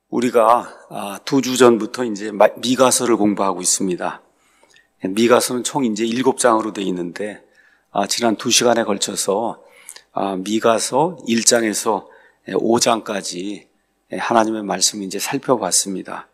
우리가 2주 전부터 이제 미가서를 공부하고 있습니다. 미가서는 총 이제 7장으로 되어 있는데 지난 2시간에 걸쳐서 미가서 1장에서 5장까지 하나님의 말씀을 이제 살펴봤습니다.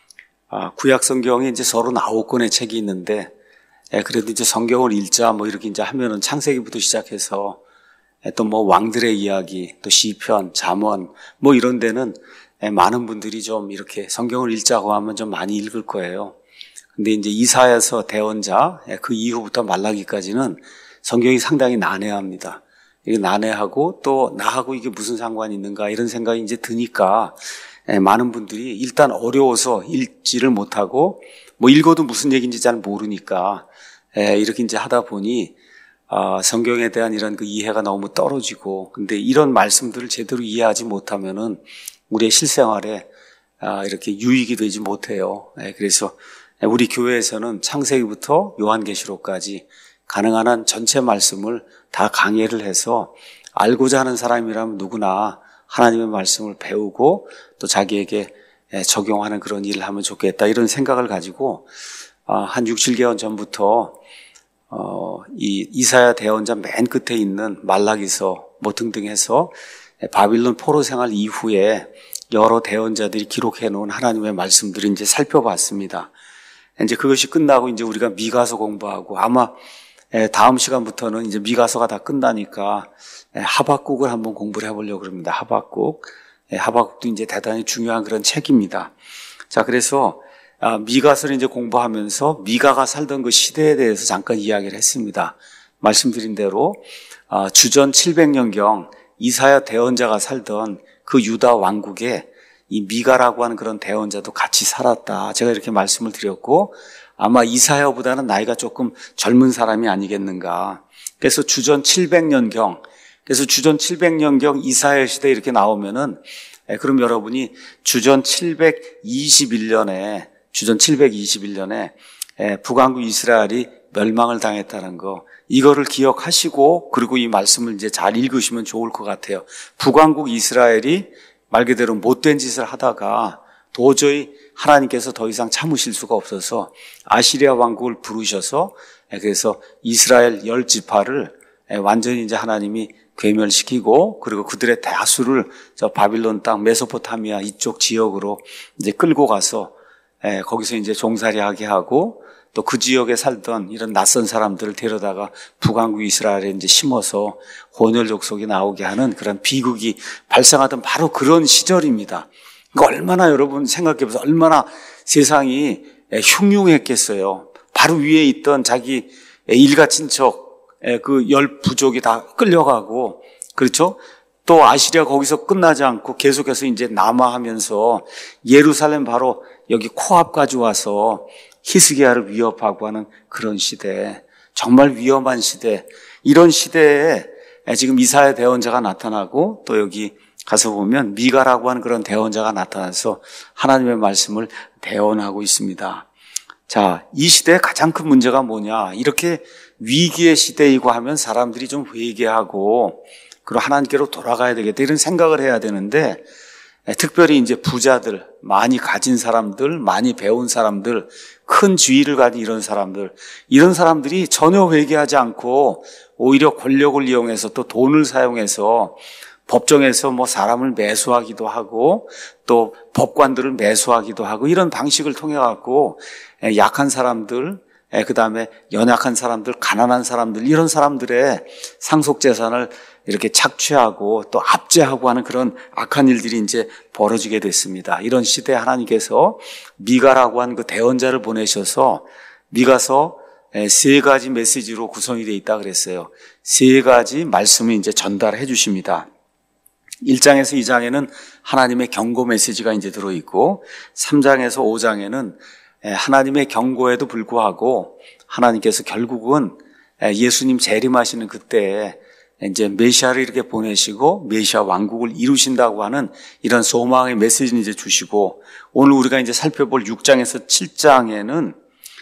구약 성경에 이제 39권의 책이 있는데 그래도 이제 성경을 읽자 이렇게 이제 하면은 창세기부터 시작해서 또 왕들의 이야기, 또 시편, 잠언 이런 데는 많은 분들이 좀 이렇게 성경을 읽자고 하면 좀 많이 읽을 거예요. 근데 이제 이사야서 대언자, 그 이후부터 말라기까지는 성경이 상당히 난해합니다. 이게 난해하고 또 나하고 이게 무슨 상관이 있는가 이런 생각이 이제 드니까 많은 분들이 일단 어려워서 읽지를 못하고 읽어도 무슨 얘기인지 잘 모르니까 이렇게 이제 하다 보니 성경에 대한 이런 그 이해가 너무 떨어지고, 근데 이런 말씀들을 제대로 이해하지 못하면은 우리의 실생활에 이렇게 유익이 되지 못해요. 그래서 우리 교회에서는 창세기부터 요한계시록까지 가능한 한 전체 말씀을 다 강해를 해서 알고자 하는 사람이라면 누구나 하나님의 말씀을 배우고 또 자기에게 적용하는 그런 일을 하면 좋겠다, 이런 생각을 가지고 한 6, 7개월 전부터 이 이사야 대언자 맨 끝에 있는 말라기서 등등 해서 바빌론 포로 생활 이후에 여러 대언자들이 기록해 놓은 하나님의 말씀들을 이제 살펴봤습니다. 이제 그것이 끝나고 이제 우리가 미가서 공부하고, 아마 다음 시간부터는 이제 미가서가 다 끝나니까 하박국을 한번 공부를 해보려고 합니다. 하박국도 이제 대단히 중요한 그런 책입니다. 자, 그래서 미가서를 이제 공부하면서 미가가 살던 그 시대에 대해서 잠깐 이야기를 했습니다. 말씀드린 대로 주전 700년경 이사야 대언자가 살던 그 유다 왕국에 이 미가라고 하는 그런 대언자도 같이 살았다, 제가 이렇게 말씀을 드렸고, 아마 이사야보다는 나이가 조금 젊은 사람이 아니겠는가. 그래서 주전 700년경, 이사야 시대 이렇게 나오면은 그럼 여러분이 주전 721년에 북왕국 이스라엘이 멸망을 당했다는 거, 이거를 기억하시고 그리고 이 말씀을 이제 잘 읽으시면 좋을 것 같아요. 북왕국 이스라엘이 말 그대로 못된 짓을 하다가 도저히 하나님께서 더 이상 참으실 수가 없어서 아시리아 왕국을 부르셔서, 그래서 이스라엘 10지파를 완전히 이제 하나님이 괴멸시키고, 그리고 그들의 다수를 저 바빌론 땅 메소포타미아 이쪽 지역으로 이제 끌고 가서 거기서 이제 종살이하게 하고, 또 그 지역에 살던 이런 낯선 사람들을 데려다가 북왕국 이스라엘에 이제 심어서 혼혈 족속이 나오게 하는 그런 비극이 발생하던 바로 그런 시절입니다. 그러니까 얼마나, 여러분 생각해보세요. 얼마나 세상이 흉흉했겠어요. 바로 위에 있던 자기 일가 친척, 그 10부족이 다 끌려가고, 그렇죠? 또 아시리아 거기서 끝나지 않고 계속해서 이제 남하하면서 예루살렘 바로 여기 코앞까지 와서 히스기야를 위협하고 하는 그런 시대, 정말 위험한 시대, 이런 시대에 지금 이사야 대언자가 나타나고, 또 여기 가서 보면 미가라고 하는 그런 대언자가 나타나서 하나님의 말씀을 대언하고 있습니다. 자, 이 시대의 가장 큰 문제가 뭐냐, 이렇게 위기의 시대이고 하면 사람들이 좀 회개하고 그리고 하나님께로 돌아가야 되겠다, 이런 생각을 해야 되는데, 특별히 이제 부자들, 많이 가진 사람들, 많이 배운 사람들, 큰 지위를 가진 이런 사람들이 전혀 회개하지 않고 오히려 권력을 이용해서 또 돈을 사용해서 법정에서 사람을 매수하기도 하고 또 법관들을 매수하기도 하고, 이런 방식을 통해 갖고 약한 사람들, 그 다음에 연약한 사람들, 가난한 사람들, 이런 사람들의 상속 재산을 이렇게 착취하고 또 압제하고 하는 그런 악한 일들이 이제 벌어지게 됐습니다. 이런 시대에 하나님께서 미가라고 하는 그 대언자를 보내셔서, 미가서 3가지 메시지로 구성이 되어 있다 그랬어요. 3가지 말씀을 이제 전달해 주십니다. 1장에서 2장에는 하나님의 경고 메시지가 이제 들어있고, 3장에서 5장에는 하나님의 경고에도 불구하고 하나님께서 결국은 예수님 재림하시는 그때에 이제 메시아를 이렇게 보내시고 메시아 왕국을 이루신다고 하는 이런 소망의 메시지를 이제 주시고, 오늘 우리가 이제 살펴볼 6장에서 7장에는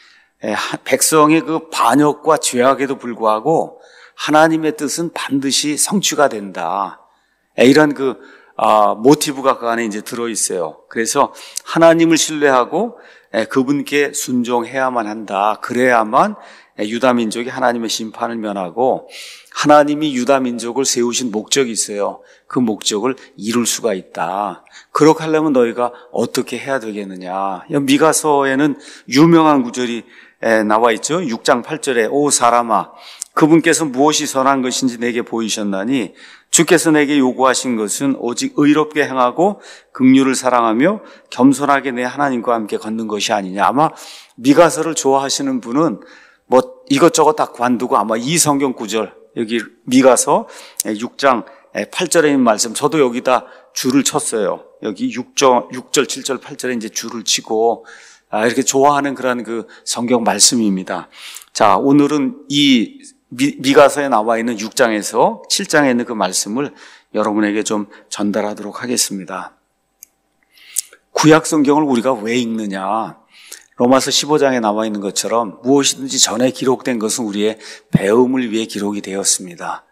백성의 그 반역과 죄악에도 불구하고 하나님의 뜻은 반드시 성취가 된다, 이런 그 모티브가 그 안에 이제 들어있어요. 그래서 하나님을 신뢰하고 그분께 순종해야만 한다. 그래야만 유다 민족이 하나님의 심판을 면하고 하나님이 유다 민족을 세우신 목적이 있어요. 그 목적을 이룰 수가 있다. 그렇게 하려면 너희가 어떻게 해야 되겠느냐. 미가서에는 유명한 구절이 나와 있죠. 6장 8절에 오 사람아 그분께서 무엇이 선한 것인지 내게 보이셨나니 주께서 내게 요구하신 것은 오직 의롭게 행하고 긍휼을 사랑하며 겸손하게 내 하나님과 함께 걷는 것이 아니냐. 아마 미가서를 좋아하시는 분은 뭐 이것저것 다 관두고 아마 이 성경 구절 여기 미가서 6장 8절에 있는 말씀 저도 여기다 줄을 쳤어요. 여기 6절, 7절, 8절에 이제 줄을 치고 이렇게 좋아하는 그런 그 성경 말씀입니다. 자, 오늘은 이 미가서에 나와 있는 6장에서 7장에 있는 그 말씀을 여러분에게 좀 전달하도록 하겠습니다. 구약 성경을 우리가 왜 읽느냐? 로마서 15장에 나와 있는 것처럼 무엇이든지 전에 기록된 것은 우리의 배움을 위해 기록이 되었습니다.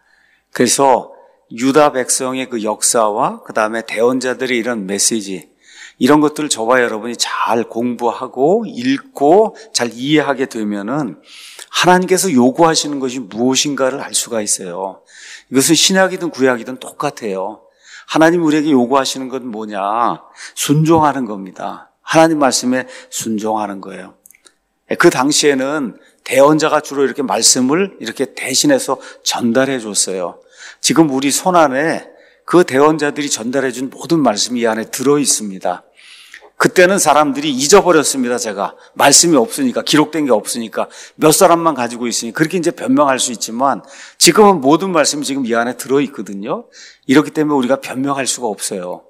그래서 유다 백성의 그 역사와 그 다음에 대언자들의 이런 메시지 이런 것들을 저와 여러분이 잘 공부하고 읽고 잘 이해하게 되면은 하나님께서 요구하시는 것이 무엇인가를 알 수가 있어요. 이것은 신약이든 구약이든 똑같아요. 하나님 우리에게 요구하시는 건 뭐냐? 순종하는 겁니다. 하나님 말씀에 순종하는 거예요. 그 당시에는 대언자가 주로 이렇게 말씀을 이렇게 대신해서 전달해 줬어요. 지금 우리 손 안에 그 대언자들이 전달해 준 모든 말씀이 이 안에 들어 있습니다. 그때는 사람들이 잊어버렸습니다. 제가 말씀이 없으니까 기록된 게 없으니까 몇 사람만 가지고 있으니 그렇게 이제 변명할 수 있지만 지금은 모든 말씀이 지금 이 안에 들어 있거든요. 이렇기 때문에 우리가 변명할 수가 없어요.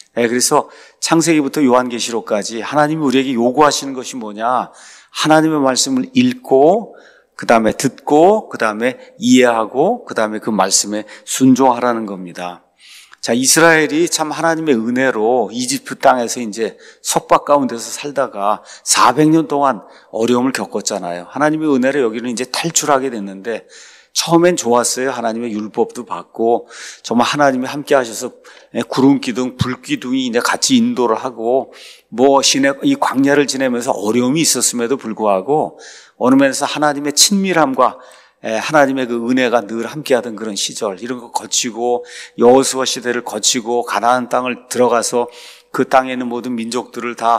그래서 창세기부터 요한계시록까지 하나님이 우리에게 요구하시는 것이 뭐냐? 하나님의 말씀을 읽고 그 다음에 듣고 그 다음에 이해하고 그 다음에 그 말씀에 순종하라는 겁니다. 자, 이스라엘이 참 하나님의 은혜로 이집트 땅에서 이제 속박 가운데서 살다가 400년 동안 어려움을 겪었잖아요. 하나님의 은혜로 여기는 이제 탈출하게 됐는데 처음엔 좋았어요. 하나님의 율법도 받고 정말 하나님이 함께 하셔서 구름 기둥, 불 기둥이 이제 같이 인도를 하고 뭐 이 광야를 지내면서 어려움이 있었음에도 불구하고 어느 면에서 하나님의 친밀함과 하나님의 그 은혜가 늘 함께하던 그런 시절 이런 거 거치고 여호수아 시대를 거치고 가나안 땅을 들어가서 그 땅에 있는 모든 민족들을 다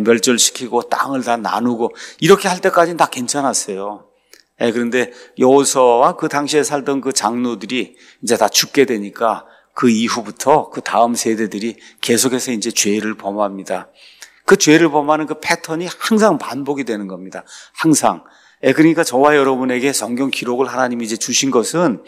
멸절시키고 땅을 다 나누고 이렇게 할 때까지는 다 괜찮았어요. 그런데 여호수아와 그 당시에 살던 그 장로들이 이제 다 죽게 되니까 그 이후부터 그 다음 세대들이 계속해서 이제 죄를 범합니다. 그 죄를 범하는 그 패턴이 항상 반복이 되는 겁니다. 항상. 그러니까 저와 여러분에게 성경 기록을 하나님이 이제 주신 것은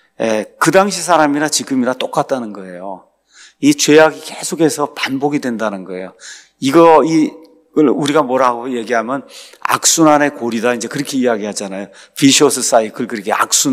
그 당시 사람이나 지금이나 똑같다는 거예요. 이 죄악이 계속해서 반복이 된다는 거예요. 이걸 우리가 뭐라고 얘기하면 악순환의 고리다 이제 그렇게 이야기하잖아요. 비셔스 사이클 그렇게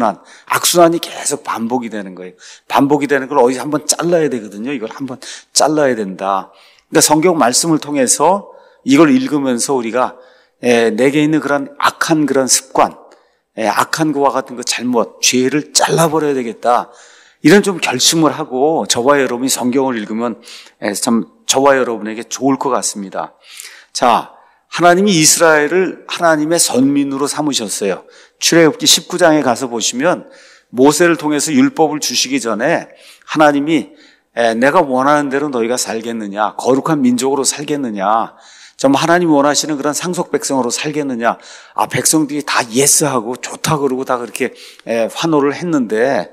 악순환이 계속 반복이 되는 거예요. 반복이 되는 걸 어디서 한번 잘라야 되거든요. 이걸 한번 잘라야 된다. 그러니까 성경 말씀을 통해서 이걸 읽으면서 우리가 내게 있는 그런 악한 그런 습관, 악한 것과 같은 그 잘못, 죄를 잘라버려야 되겠다. 이런 좀 결심을 하고 저와 여러분이 성경을 읽으면 참 저와 여러분에게 좋을 것 같습니다. 자, 하나님이 이스라엘을 하나님의 선민으로 삼으셨어요. 출애굽기 19장에 가서 보시면 모세를 통해서 율법을 주시기 전에 하나님이 내가 원하는 대로 너희가 살겠느냐, 거룩한 민족으로 살겠느냐, 정말 하나님이 원하시는 그런 상속 백성으로 살겠느냐. 백성들이 다 예스하고 좋다 그러고 다 그렇게 환호를 했는데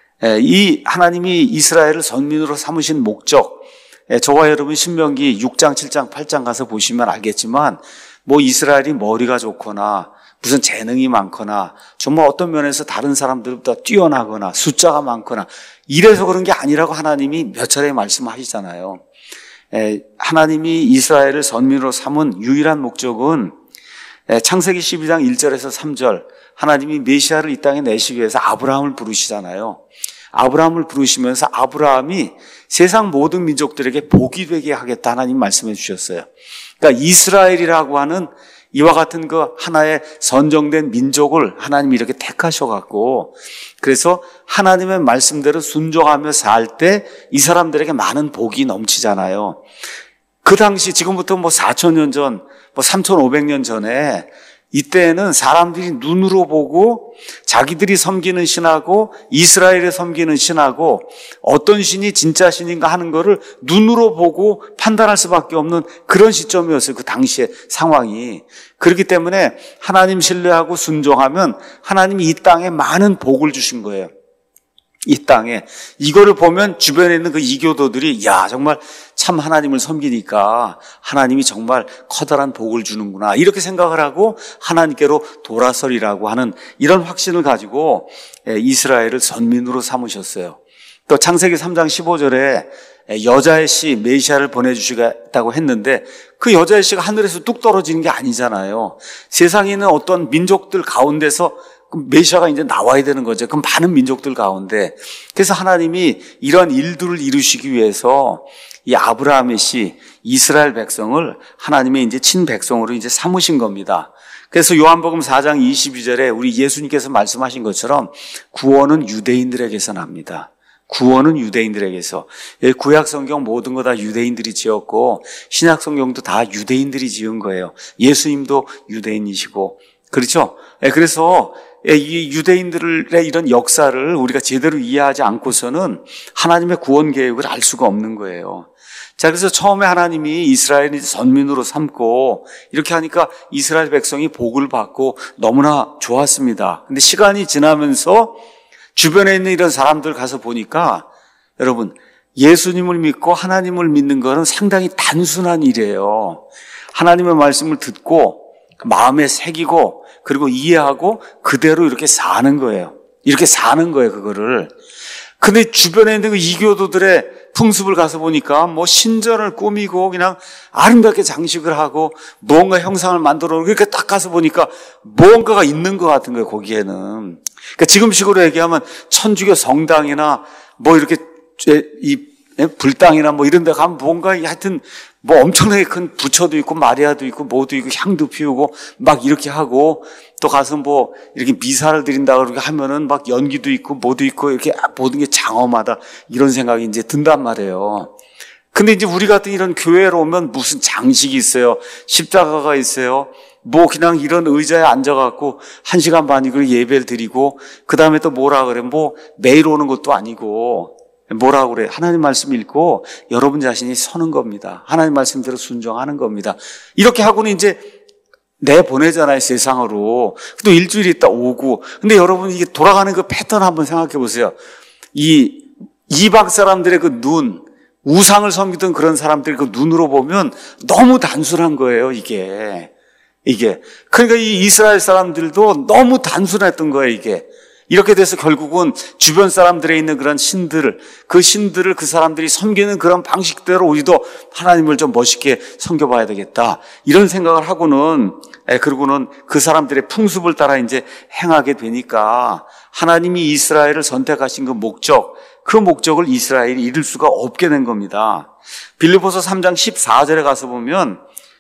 이 하나님이 이스라엘을 선민으로 삼으신 목적, 저와 여러분 신명기 6장, 7장, 8장 가서 보시면 알겠지만 뭐 이스라엘이 머리가 좋거나 무슨 재능이 많거나 정말 어떤 면에서 다른 사람들보다 뛰어나거나 숫자가 많거나 이래서 그런 게 아니라고 하나님이 몇 차례 말씀하시잖아요. 하나님이 이스라엘을 선민으로 삼은 유일한 목적은 창세기 12장 1절에서 3절 하나님이 메시아를 이 땅에 내시기 위해서 아브라함을 부르시잖아요. 아브라함을 부르시면서 아브라함이 세상 모든 민족들에게 복이 되게 하겠다 하나님 말씀해 주셨어요. 그러니까 이스라엘이라고 하는 이와 같은 그 하나의 선정된 민족을 하나님이 이렇게 택하셔갖고, 그래서 하나님의 말씀대로 순종하며 살 때 이 사람들에게 많은 복이 넘치잖아요. 그 당시 지금부터 4,000년 전, 3,500년 전에 이때에는 사람들이 눈으로 보고 자기들이 섬기는 신하고 이스라엘에 섬기는 신하고 어떤 신이 진짜 신인가 하는 거를 눈으로 보고 판단할 수밖에 없는 그런 시점이었어요. 그 당시의 상황이. 그렇기 때문에 하나님 신뢰하고 순종하면 하나님이 이 땅에 많은 복을 주신 거예요. 이 땅에. 이거를 보면 주변에 있는 그 이교도들이 야, 정말 참 하나님을 섬기니까 하나님이 정말 커다란 복을 주는구나, 이렇게 생각을 하고 하나님께로 돌아서리라고 하는 이런 확신을 가지고 이스라엘을 선민으로 삼으셨어요. 또 창세기 3장 15절에 여자의 씨 메시아를 보내주시겠다고 했는데 그 여자의 씨가 하늘에서 뚝 떨어지는 게 아니잖아요. 세상에 있는 어떤 민족들 가운데서 메시아가 이제 나와야 되는 거죠. 그럼 많은 민족들 가운데. 그래서 하나님이 이런 일들을 이루시기 위해서 이 아브라함의 씨 이스라엘 백성을 하나님의 이제 친백성으로 이제 삼으신 겁니다. 그래서 요한복음 4장 22절에 우리 예수님께서 말씀하신 것처럼 구원은 유대인들에게서 납니다. 구원은 유대인들에게서. 구약 성경 모든 거 다 유대인들이 지었고 신약 성경도 다 유대인들이 지은 거예요. 예수님도 유대인이시고. 그렇죠? 그래서 이 유대인들의 이런 역사를 우리가 제대로 이해하지 않고서는 하나님의 구원 계획을 알 수가 없는 거예요. 자, 그래서 처음에 하나님이 이스라엘을 선민으로 삼고 이렇게 하니까 이스라엘 백성이 복을 받고 너무나 좋았습니다. 근데 시간이 지나면서 주변에 있는 이런 사람들 가서 보니까 여러분, 예수님을 믿고 하나님을 믿는 것은 상당히 단순한 일이에요. 하나님의 말씀을 듣고 마음에 새기고 그리고 이해하고 그대로 이렇게 사는 거예요. 이렇게 사는 거예요, 그거를. 근데 주변에 있는 그 이교도들의 풍습을 가서 보니까 신전을 꾸미고 그냥 아름답게 장식을 하고 무언가 형상을 만들어 놓고 이렇게 딱 가서 보니까 무언가가 있는 것 같은 거예요, 거기에는. 그러니까 지금식으로 얘기하면 천주교 성당이나 이렇게 이 불당이나 이런 데 가면 뭔가 하여튼 엄청나게 큰 부처도 있고 마리아도 있고 뭐도 있고 향도 피우고 막 이렇게 하고 또 가서 이렇게 미사를 드린다 그러게 하면은 막 연기도 있고 뭐도 있고 이렇게 모든 게 장엄하다, 이런 생각이 이제 든단 말이에요. 근데 이제 우리 같은 이런 교회로 오면 무슨 장식이 있어요. 십자가가 있어요. 그냥 이런 의자에 앉아갖고 1시간 반 이걸 예배를 드리고 그 다음에 또 뭐라 그래. 매일 오는 것도 아니고 뭐라고 그래? 하나님 말씀 읽고 여러분 자신이 서는 겁니다. 하나님 말씀대로 순종하는 겁니다. 이렇게 하고는 이제 내보내잖아요, 세상으로. 또 일주일 있다 오고. 근데 여러분 이게 돌아가는 그 패턴 한번 생각해 보세요. 이 이방 사람들의 그 눈, 우상을 섬기던 그런 사람들의 그 눈으로 보면 너무 단순한 거예요, 이게. 그러니까 이 이스라엘 사람들도 너무 단순했던 거예요, 이게. 이렇게 돼서 결국은 주변 사람들에 있는 그런 신들을 그 사람들이 섬기는 그런 방식대로 우리도 하나님을 좀 멋있게 섬겨봐야 되겠다, 이런 생각을 하고는 그리고는 그 사람들의 풍습을 따라 이제 행하게 되니까 하나님이 이스라엘을 선택하신 그 목적을 이스라엘이 이룰 수가 없게 된 겁니다. 빌립보서 3장 14절에 가서 보면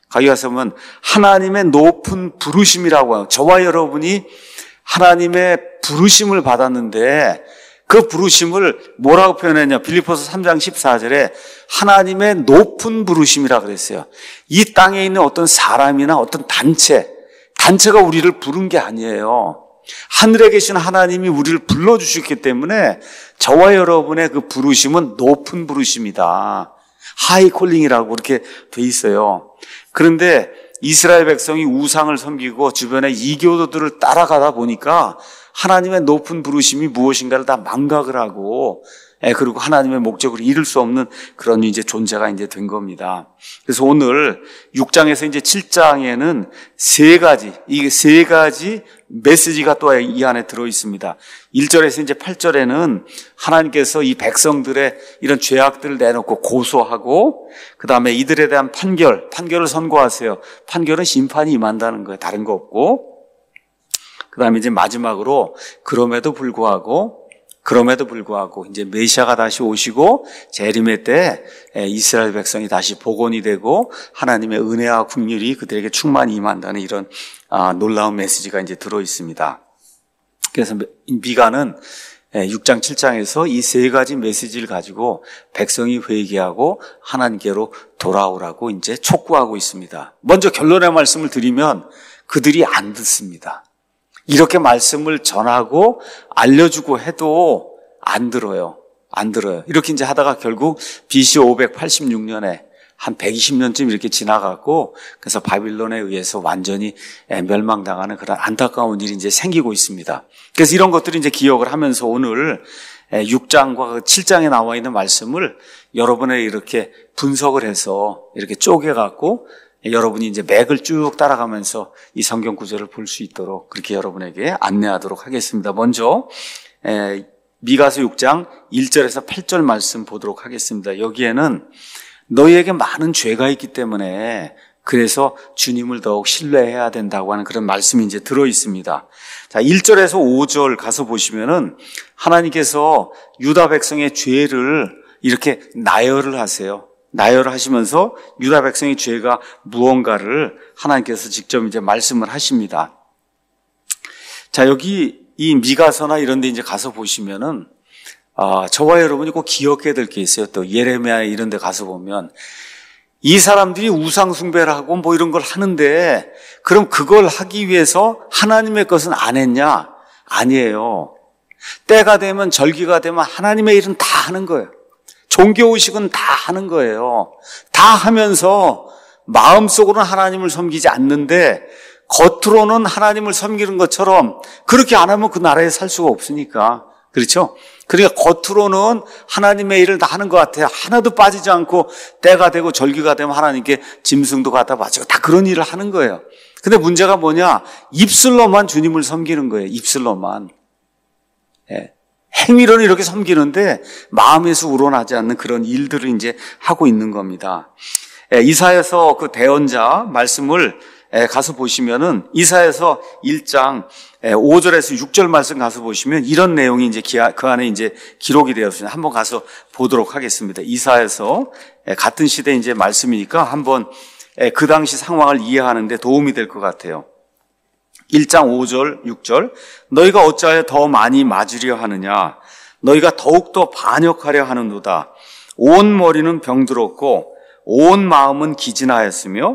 하나님의 높은 부르심이라고 해요. 저와 여러분이 하나님의 부르심을 받았는데 그 부르심을 뭐라고 표현했냐? 빌립보서 3장 14절에 하나님의 높은 부르심이라 그랬어요. 이 땅에 있는 어떤 사람이나 어떤 단체가 우리를 부른 게 아니에요. 하늘에 계신 하나님이 우리를 불러주셨기 때문에 저와 여러분의 그 부르심은 높은 부르심이다. 하이콜링이라고 그렇게 돼 있어요. 그런데 이스라엘 백성이 우상을 섬기고 주변에 이교도들을 따라가다 보니까 하나님의 높은 부르심이 무엇인가를 다 망각을 하고 그리고 하나님의 목적을 이룰 수 없는 그런 이제 존재가 이제 된 겁니다. 그래서 오늘 6장에서 이제 7장에는 이게 세 가지 메시지가 또 이 안에 들어 있습니다. 1절에서 이제 8절에는 하나님께서 이 백성들의 이런 죄악들을 내놓고 고소하고 그 다음에 이들에 대한 판결을 선고하세요. 판결은 심판이 임한다는 거예요. 다른 거 없고. 그 다음에 이제 마지막으로 그럼에도 불구하고 그럼에도 불구하고 이제 메시아가 다시 오시고 재림의 때 이스라엘 백성이 다시 복원이 되고 하나님의 은혜와 긍휼이 그들에게 충만히 임한다는 이런 놀라운 메시지가 이제 들어 있습니다. 그래서 미가는 6장 7장에서 이 세 가지 메시지를 가지고 백성이 회개하고 하나님께로 돌아오라고 이제 촉구하고 있습니다. 먼저 결론의 말씀을 드리면 그들이 안 듣습니다. 이렇게 말씀을 전하고 알려주고 해도 안 들어요. 안 들어요. 이렇게 이제 하다가 결국 BC 586년에 한 120년쯤 이렇게 지나갔고, 그래서 바빌론에 의해서 완전히 멸망당하는 그런 안타까운 일이 이제 생기고 있습니다. 그래서 이런 것들을 이제 기억을 하면서 오늘 6장과 7장에 나와 있는 말씀을 여러분의 이렇게 분석을 해서 이렇게 쪼개갖고 여러분이 이제 맥을 쭉 따라가면서 이 성경 구절을 볼 수 있도록 그렇게 여러분에게 안내하도록 하겠습니다. 먼저 미가서 6장 1절에서 8절 말씀 보도록 하겠습니다. 여기에는 너희에게 많은 죄가 있기 때문에 그래서 주님을 더욱 신뢰해야 된다고 하는 그런 말씀이 이제 들어 있습니다. 자, 1절에서 5절 가서 보시면은 하나님께서 유다 백성의 죄를 이렇게 나열을 하세요. 나열을 하시면서 유다 백성의 죄가 무언가를 하나님께서 직접 이제 말씀을 하십니다. 자, 여기 이 미가서나 이런 데 이제 가서 보시면은 저와 여러분이 꼭 기억해야 될 게 있어요. 또 예레미야 이런 데 가서 보면 이 사람들이 우상 숭배를 하고 뭐 이런 걸 하는데 그럼 그걸 하기 위해서 하나님의 것은 안 했냐? 아니에요. 때가 되면 절기가 되면 하나님의 일은 다 하는 거예요. 종교의식은 다 하는 거예요. 다 하면서 마음속으로는 하나님을 섬기지 않는데 겉으로는 하나님을 섬기는 것처럼 그렇게 안 하면 그 나라에 살 수가 없으니까. 그렇죠? 그러니까 겉으로는 하나님의 일을 다 하는 것 같아요. 하나도 빠지지 않고 때가 되고 절기가 되면 하나님께 짐승도 갖다 바치고 다 그런 일을 하는 거예요. 근데 문제가 뭐냐? 입술로만 주님을 섬기는 거예요. 입술로만. 예. 행위로는 이렇게 섬기는데 마음에서 우러나지 않는 그런 일들을 이제 하고 있는 겁니다. 이사야서 그 대언자 말씀을 가서 보시면은 이사야서 1장 5절에서 6절 말씀 가서 보시면 이런 내용이 이제 그 안에 이제 기록이 되었습니다. 한번 가서 보도록 하겠습니다. 이사야서 같은 시대 이제 말씀이니까 한번 그 당시 상황을 이해하는데 도움이 될 것 같아요. 1장 5절, 6절. 너희가 어찌하여 더 많이 맞으려 하느냐? 너희가 더욱더 반역하려 하는도다. 온 머리는 병들었고 온 마음은 기진하였으며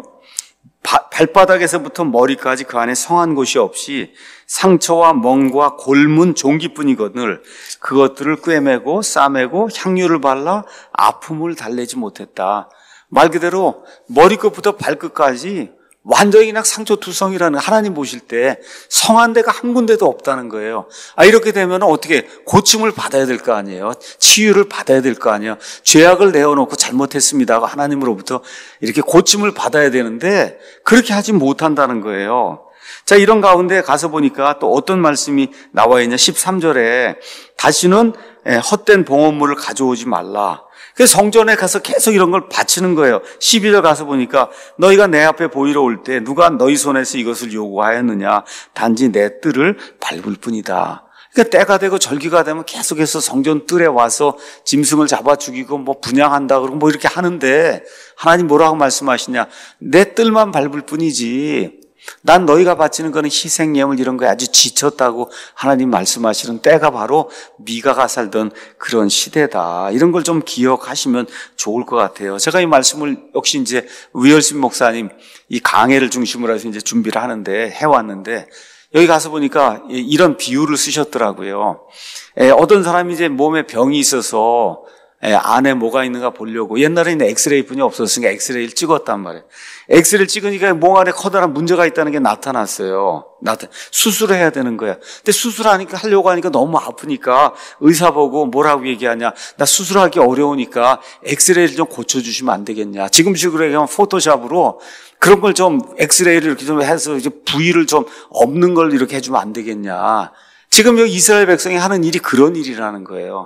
발바닥에서부터 머리까지 그 안에 성한 곳이 없이 상처와 멍과 골문 종기뿐이거늘 그것들을 꿰매고 싸매고 향유를 발라 아픔을 달래지 못했다. 말 그대로 머리끝부터 발끝까지 완전히 그냥 상처투성이라는, 하나님 보실 때 성한 데가 한 군데도 없다는 거예요. 이렇게 되면 어떻게 고침을 받아야 될 거 아니에요. 치유를 받아야 될 거 아니에요. 죄악을 내어놓고 잘못했습니다 하고 하나님으로부터 이렇게 고침을 받아야 되는데 그렇게 하지 못한다는 거예요. 자, 이런 가운데 가서 보니까 또 어떤 말씀이 나와 있냐. 13절에 다시는 헛된 봉헌물을 가져오지 말라. 그래서 성전에 가서 계속 이런 걸 바치는 거예요. 12절 가서 보니까 너희가 내 앞에 보이러 올 때 누가 너희 손에서 이것을 요구하였느냐? 단지 내 뜰을 밟을 뿐이다. 그러니까 때가 되고 절기가 되면 계속해서 성전 뜰에 와서 짐승을 잡아 죽이고 뭐 분향한다 그러고 뭐 이렇게 하는데 하나님 뭐라고 말씀하시냐? 내 뜰만 밟을 뿐이지. 난 너희가 바치는 거는 희생예물 이런 거에 아주 지쳤다고 하나님 말씀하시는 때가 바로 미가가 살던 그런 시대다. 이런 걸 좀 기억하시면 좋을 것 같아요. 제가 이 말씀을 역시 이제 위얼신 목사님 이 강해를 중심으로 해서 이제 준비를 하는데 해왔는데 여기 가서 보니까 이런 비유를 쓰셨더라고요. 어떤 사람이 이제 몸에 병이 있어서 안에 뭐가 있는가 보려고 옛날에는 엑스레이뿐이 없었으니까 엑스레이를 찍었단 말이에요. 엑스레이를 찍으니까 몸 안에 커다란 문제가 있다는 게 나타났어요. 수술을 해야 되는 거야. 근데 수술하니까 하려고 하니까 너무 아프니까 의사 보고 뭐라고 얘기하냐. 나 수술하기 어려우니까 엑스레이를 좀 고쳐주시면 안 되겠냐. 지금식으로 얘기하면 포토샵으로 그런 걸 좀 엑스레이를 이렇게 좀 해서 이제 부위를 좀 없는 걸 이렇게 해주면 안 되겠냐. 지금 여기 이스라엘 백성이 하는 일이 그런 일이라는 거예요.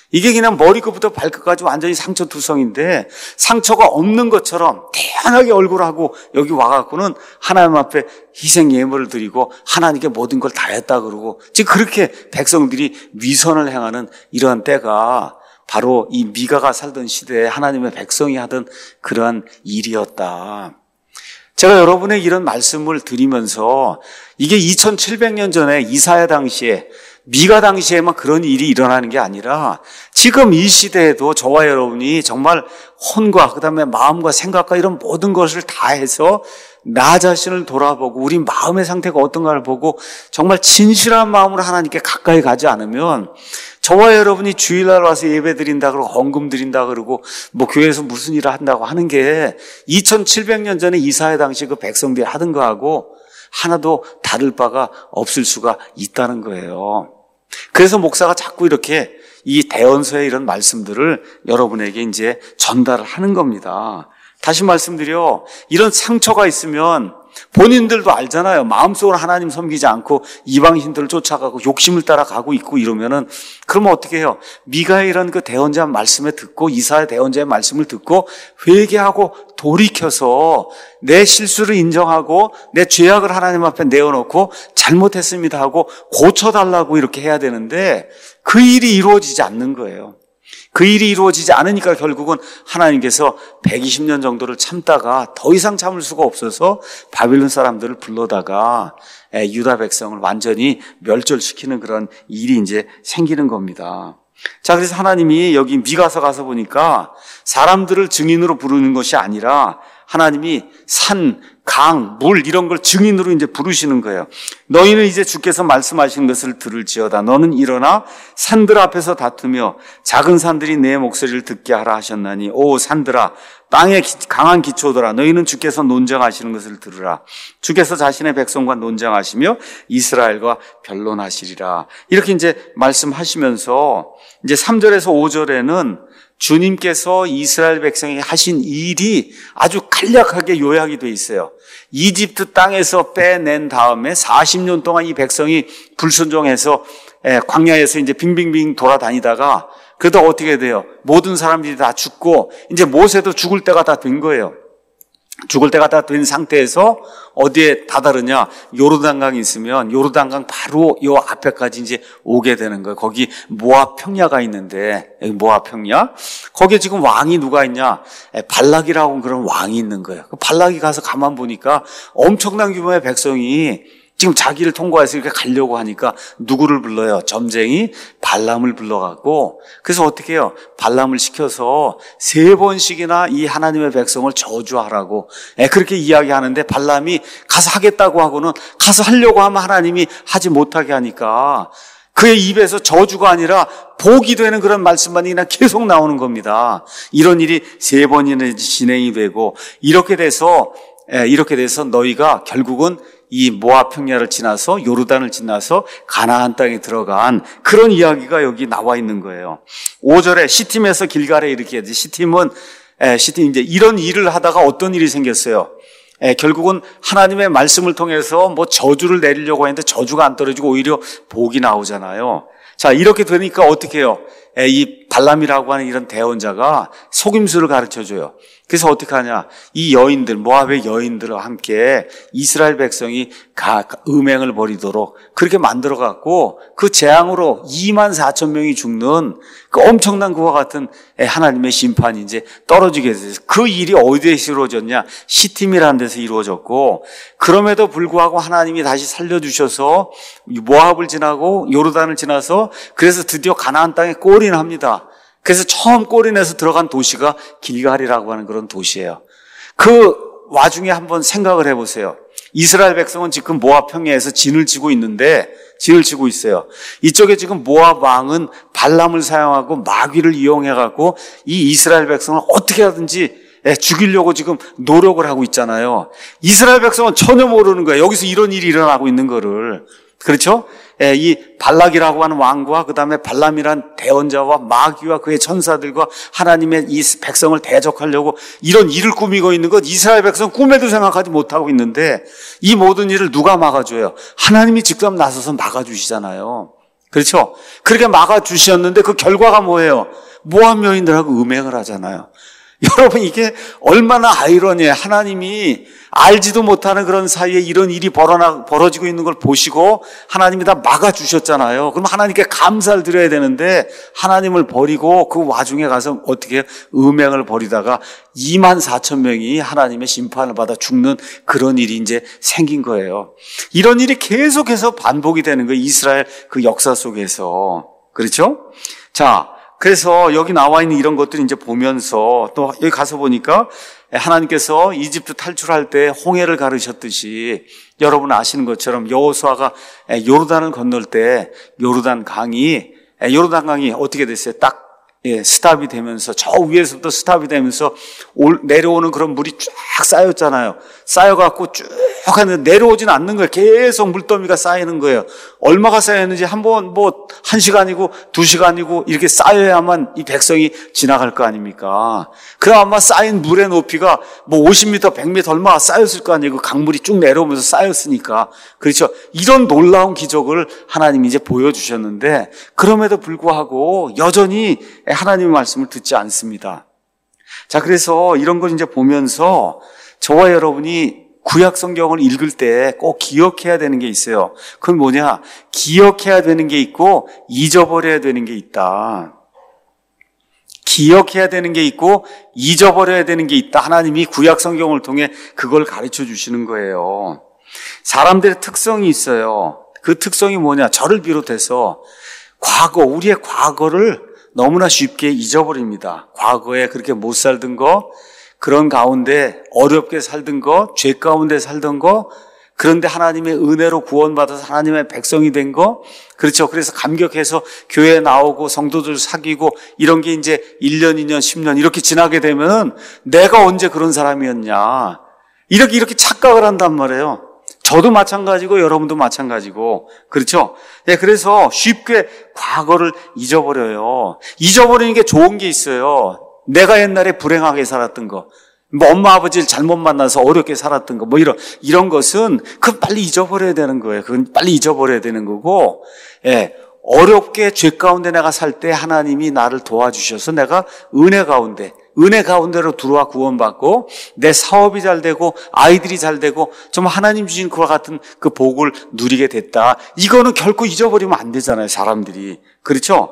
이게 그냥 머리끝부터 발끝까지 완전히 상처투성인데 상처가 없는 것처럼 태연하게 얼굴하고 여기 와갖고는 하나님 앞에 희생 예물을 드리고 하나님께 모든 걸 다 했다 그러고 지금 그렇게 백성들이 위선을 행하는 이러한 때가 바로 이 미가가 살던 시대에 하나님의 백성이 하던 그러한 일이었다. 제가 여러분에게 이런 말씀을 드리면서 이게 2700년 전에 이사야 당시에 미가 당시에만 그런 일이 일어나는 게 아니라 지금 이 시대에도 저와 여러분이 정말 혼과 그다음에 마음과 생각과 이런 모든 것을 다 해서 나 자신을 돌아보고 우리 마음의 상태가 어떤가를 보고 정말 진실한 마음으로 하나님께 가까이 가지 않으면 저와 여러분이 주일날 와서 예배 드린다 그러고 헌금 드린다 그러고 뭐 교회에서 무슨 일을 한다고 하는 게 2700년 전에 이사야 당시 그 백성들이 하던 거하고 하나도 다를 바가 없을 수가 있다는 거예요. 그래서 목사가 자꾸 이렇게 이 대언서의 이런 말씀들을 여러분에게 이제 전달을 하는 겁니다. 다시 말씀드려, 이런 상처가 있으면 본인들도 알잖아요. 마음속으로 하나님 섬기지 않고 이방신들을 쫓아가고 욕심을 따라가고 있고 이러면은 그러면 어떻게 해요? 미가의 이런 그 대언자 말씀을 듣고 이사야 대언자의 말씀을 듣고 회개하고 돌이켜서 내 실수를 인정하고 내 죄악을 하나님 앞에 내어놓고 잘못했습니다 하고 고쳐달라고 이렇게 해야 되는데 그 일이 이루어지지 않는 거예요. 그 일이 이루어지지 않으니까 결국은 하나님께서 120년 정도를 참다가 더 이상 참을 수가 없어서 바빌론 사람들을 불러다가 유다 백성을 완전히 멸절시키는 그런 일이 이제 생기는 겁니다. 자, 그래서 하나님이 여기 미가서 가서 보니까 사람들을 증인으로 부르는 것이 아니라 하나님이 산, 강, 물 이런 걸 증인으로 이제 부르시는 거예요. 너희는 이제 주께서 말씀하신 것을 들을지어다. 너는 일어나 산들 앞에서 다투며 작은 산들이 내 목소리를 듣게 하라 하셨나니 오 산들아 땅의 강한 기초들아 너희는 주께서 논쟁하시는 것을 들으라. 주께서 자신의 백성과 논쟁하시며 이스라엘과 변론하시리라. 이렇게 이제 말씀하시면서 이제 3절에서 5절에는 주님께서 이스라엘 백성에게 하신 일이 아주 간략하게 요약이 돼 있어요. 이집트 땅에서 빼낸 다음에 40년 동안 이 백성이 불순종해서 광야에서 이제 빙빙빙 돌아다니다가 그러다 어떻게 돼요? 모든 사람들이 다 죽고 이제 모세도 죽을 때가 다 된 거예요. 죽을 때가 다 된 상태에서 어디에 다다르냐? 요르단강이 있으면 요르단강 바로 요 앞에까지 이제 오게 되는 거예요. 거기 모압 평야가 있는데 여기 모압 평야 거기에 지금 왕이 누가 있냐? 발락이라고 그런 왕이 있는 거예요. 그 발락이 가서 가만 보니까 엄청난 규모의 백성이 지금 자기를 통과해서 이렇게 가려고 하니까 누구를 불러요? 점쟁이 발람을 불러갖고 그래서 어떻게 해요? 발람을 시켜서 3번씩이나 이 하나님의 백성을 저주하라고 그렇게 이야기하는데 발람이 가서 하겠다고 하고는 가서 하려고 하면 하나님이 하지 못하게 하니까 그의 입에서 저주가 아니라 복이 되는 그런 말씀만이 그냥 계속 나오는 겁니다. 이런 일이 3번이나 진행이 되고 이렇게 돼서 너희가 결국은 이 모압 평야를 지나서 요르단을 지나서 가나안 땅에 들어간 그런 이야기가 여기 나와 있는 거예요. 5절에 시팀에서 길갈에 이렇게 해야지. 시팀 이제 이런 일을 하다가 어떤 일이 생겼어요. 결국은 하나님의 말씀을 통해서 뭐 저주를 내리려고 했는데 저주가 안 떨어지고 오히려 복이 나오잖아요. 자, 이렇게 되니까 어떻게 해요? 이 발람이라고 하는 이런 대언자가 속임수를 가르쳐줘요. 그래서 어떻게 하냐? 이 여인들, 모압의 여인들과 함께 이스라엘 백성이 음행을 벌이도록 그렇게 만들어갖고 그 재앙으로 24,000명이 죽는 그 엄청난 그와 같은 하나님의 심판이 이제 떨어지게 됐어요. 그 일이 어디에서 이루어졌냐? 시팀이라는 데서 이루어졌고 그럼에도 불구하고 하나님이 다시 살려주셔서 모압을 지나고 요르단을 지나서 그래서 드디어 가나안 땅에 골인합니다. 그래서 처음 골인해서 들어간 도시가 길갈이라고 하는 그런 도시예요. 그 와중에 한번 생각을 해보세요. 이스라엘 백성은 지금 모압 평야에서 진을 치고 있어요. 이쪽에 지금 모압 왕은 발람을 사용하고 마귀를 이용해갖고 이 이스라엘 백성을 어떻게 하든지 죽이려고 지금 노력을 하고 있잖아요. 이스라엘 백성은 전혀 모르는 거예요. 여기서 이런 일이 일어나고 있는 거를. 그렇죠? 이 발락이라고 하는 왕과 그 다음에 발람이란 대언자와 마귀와 그의 천사들과 하나님의 이 백성을 대적하려고 이런 일을 꾸미고 있는 것 이스라엘 백성 꿈에도 생각하지 못하고 있는데 이 모든 일을 누가 막아줘요? 하나님이 직접 나서서 막아주시잖아요. 그렇죠? 그렇게 막아주셨는데 그 결과가 뭐예요? 모함 여인들하고 음행을 하잖아요. 여러분, 이게 얼마나 아이러니해요. 하나님이 알지도 못하는 그런 사이에 이런 일이 벌어지고 있는 걸 보시고 하나님이 다 막아주셨잖아요. 그럼 하나님께 감사를 드려야 되는데 하나님을 버리고 그 와중에 가서 어떻게 음행을 벌이다가 24,000명이 하나님의 심판을 받아 죽는 그런 일이 이제 생긴 거예요. 이런 일이 계속해서 반복이 되는 거예요. 이스라엘 그 역사 속에서. 그렇죠? 자, 그래서 여기 나와 있는 이런 것들을 이제 보면서 또 여기 가서 보니까 하나님께서 이집트 탈출할 때 홍해를 가르셨듯이 여러분 아시는 것처럼 여호수아가 요르단을 건널 때 요르단 강이 어떻게 됐어요? 딱 스탑이 되면서 저 위에서부터 스탑이 되면서 내려오는 그런 물이 쫙 쌓였잖아요. 쌓여갖고 쭉 하는데 내려오진 않는 거예요. 계속 물더미가 쌓이는 거예요. 얼마가 쌓였는지 한번 1시간이고 2시간이고 이렇게 쌓여야만 이 백성이 지나갈 거 아닙니까? 그럼 아마 쌓인 물의 높이가 50m, 100m 얼마가 쌓였을 거 아니에요. 강물이 쭉 내려오면서 쌓였으니까. 그렇죠? 이런 놀라운 기적을 하나님이 이제 보여주셨는데 그럼에도 불구하고 여전히 하나님의 말씀을 듣지 않습니다. 자, 그래서 이런 걸 이제 보면서 저와 여러분이 구약 성경을 읽을 때 꼭 기억해야 되는 게 있어요. 그건 뭐냐? 기억해야 되는 게 있고 잊어버려야 되는 게 있다. 기억해야 되는 게 있고 잊어버려야 되는 게 있다. 하나님이 구약 성경을 통해 그걸 가르쳐 주시는 거예요. 사람들의 특성이 있어요. 그 특성이 뭐냐? 저를 비롯해서 우리의 과거를 너무나 쉽게 잊어버립니다. 과거에 그렇게 못 살던 거, 그런 가운데 어렵게 살던 거, 죄 가운데 살던 거, 그런데 하나님의 은혜로 구원받아서 하나님의 백성이 된 거, 그렇죠. 그래서 감격해서 교회에 나오고 성도들 사귀고 이런 게 이제 1년, 2년, 10년 이렇게 지나게 되면 내가 언제 그런 사람이었냐. 이렇게 착각을 한단 말이에요. 저도 마찬가지고 여러분도 마찬가지고. 그렇죠? 네, 그래서 쉽게 과거를 잊어버려요. 잊어버리는 게 좋은 게 있어요. 내가 옛날에 불행하게 살았던 거, 엄마 아버지를 잘못 만나서 어렵게 살았던 거, 이런 것은 그건 빨리 잊어버려야 되는 거예요. 그건 빨리 잊어버려야 되는 거고, 어렵게 죄 가운데 내가 살 때 하나님이 나를 도와주셔서 내가 은혜 가운데로 들어와 구원받고 내 사업이 잘 되고 아이들이 잘 되고 정말 하나님 주신 그와 같은 그 복을 누리게 됐다. 이거는 결코 잊어버리면 안 되잖아요, 사람들이. 그렇죠?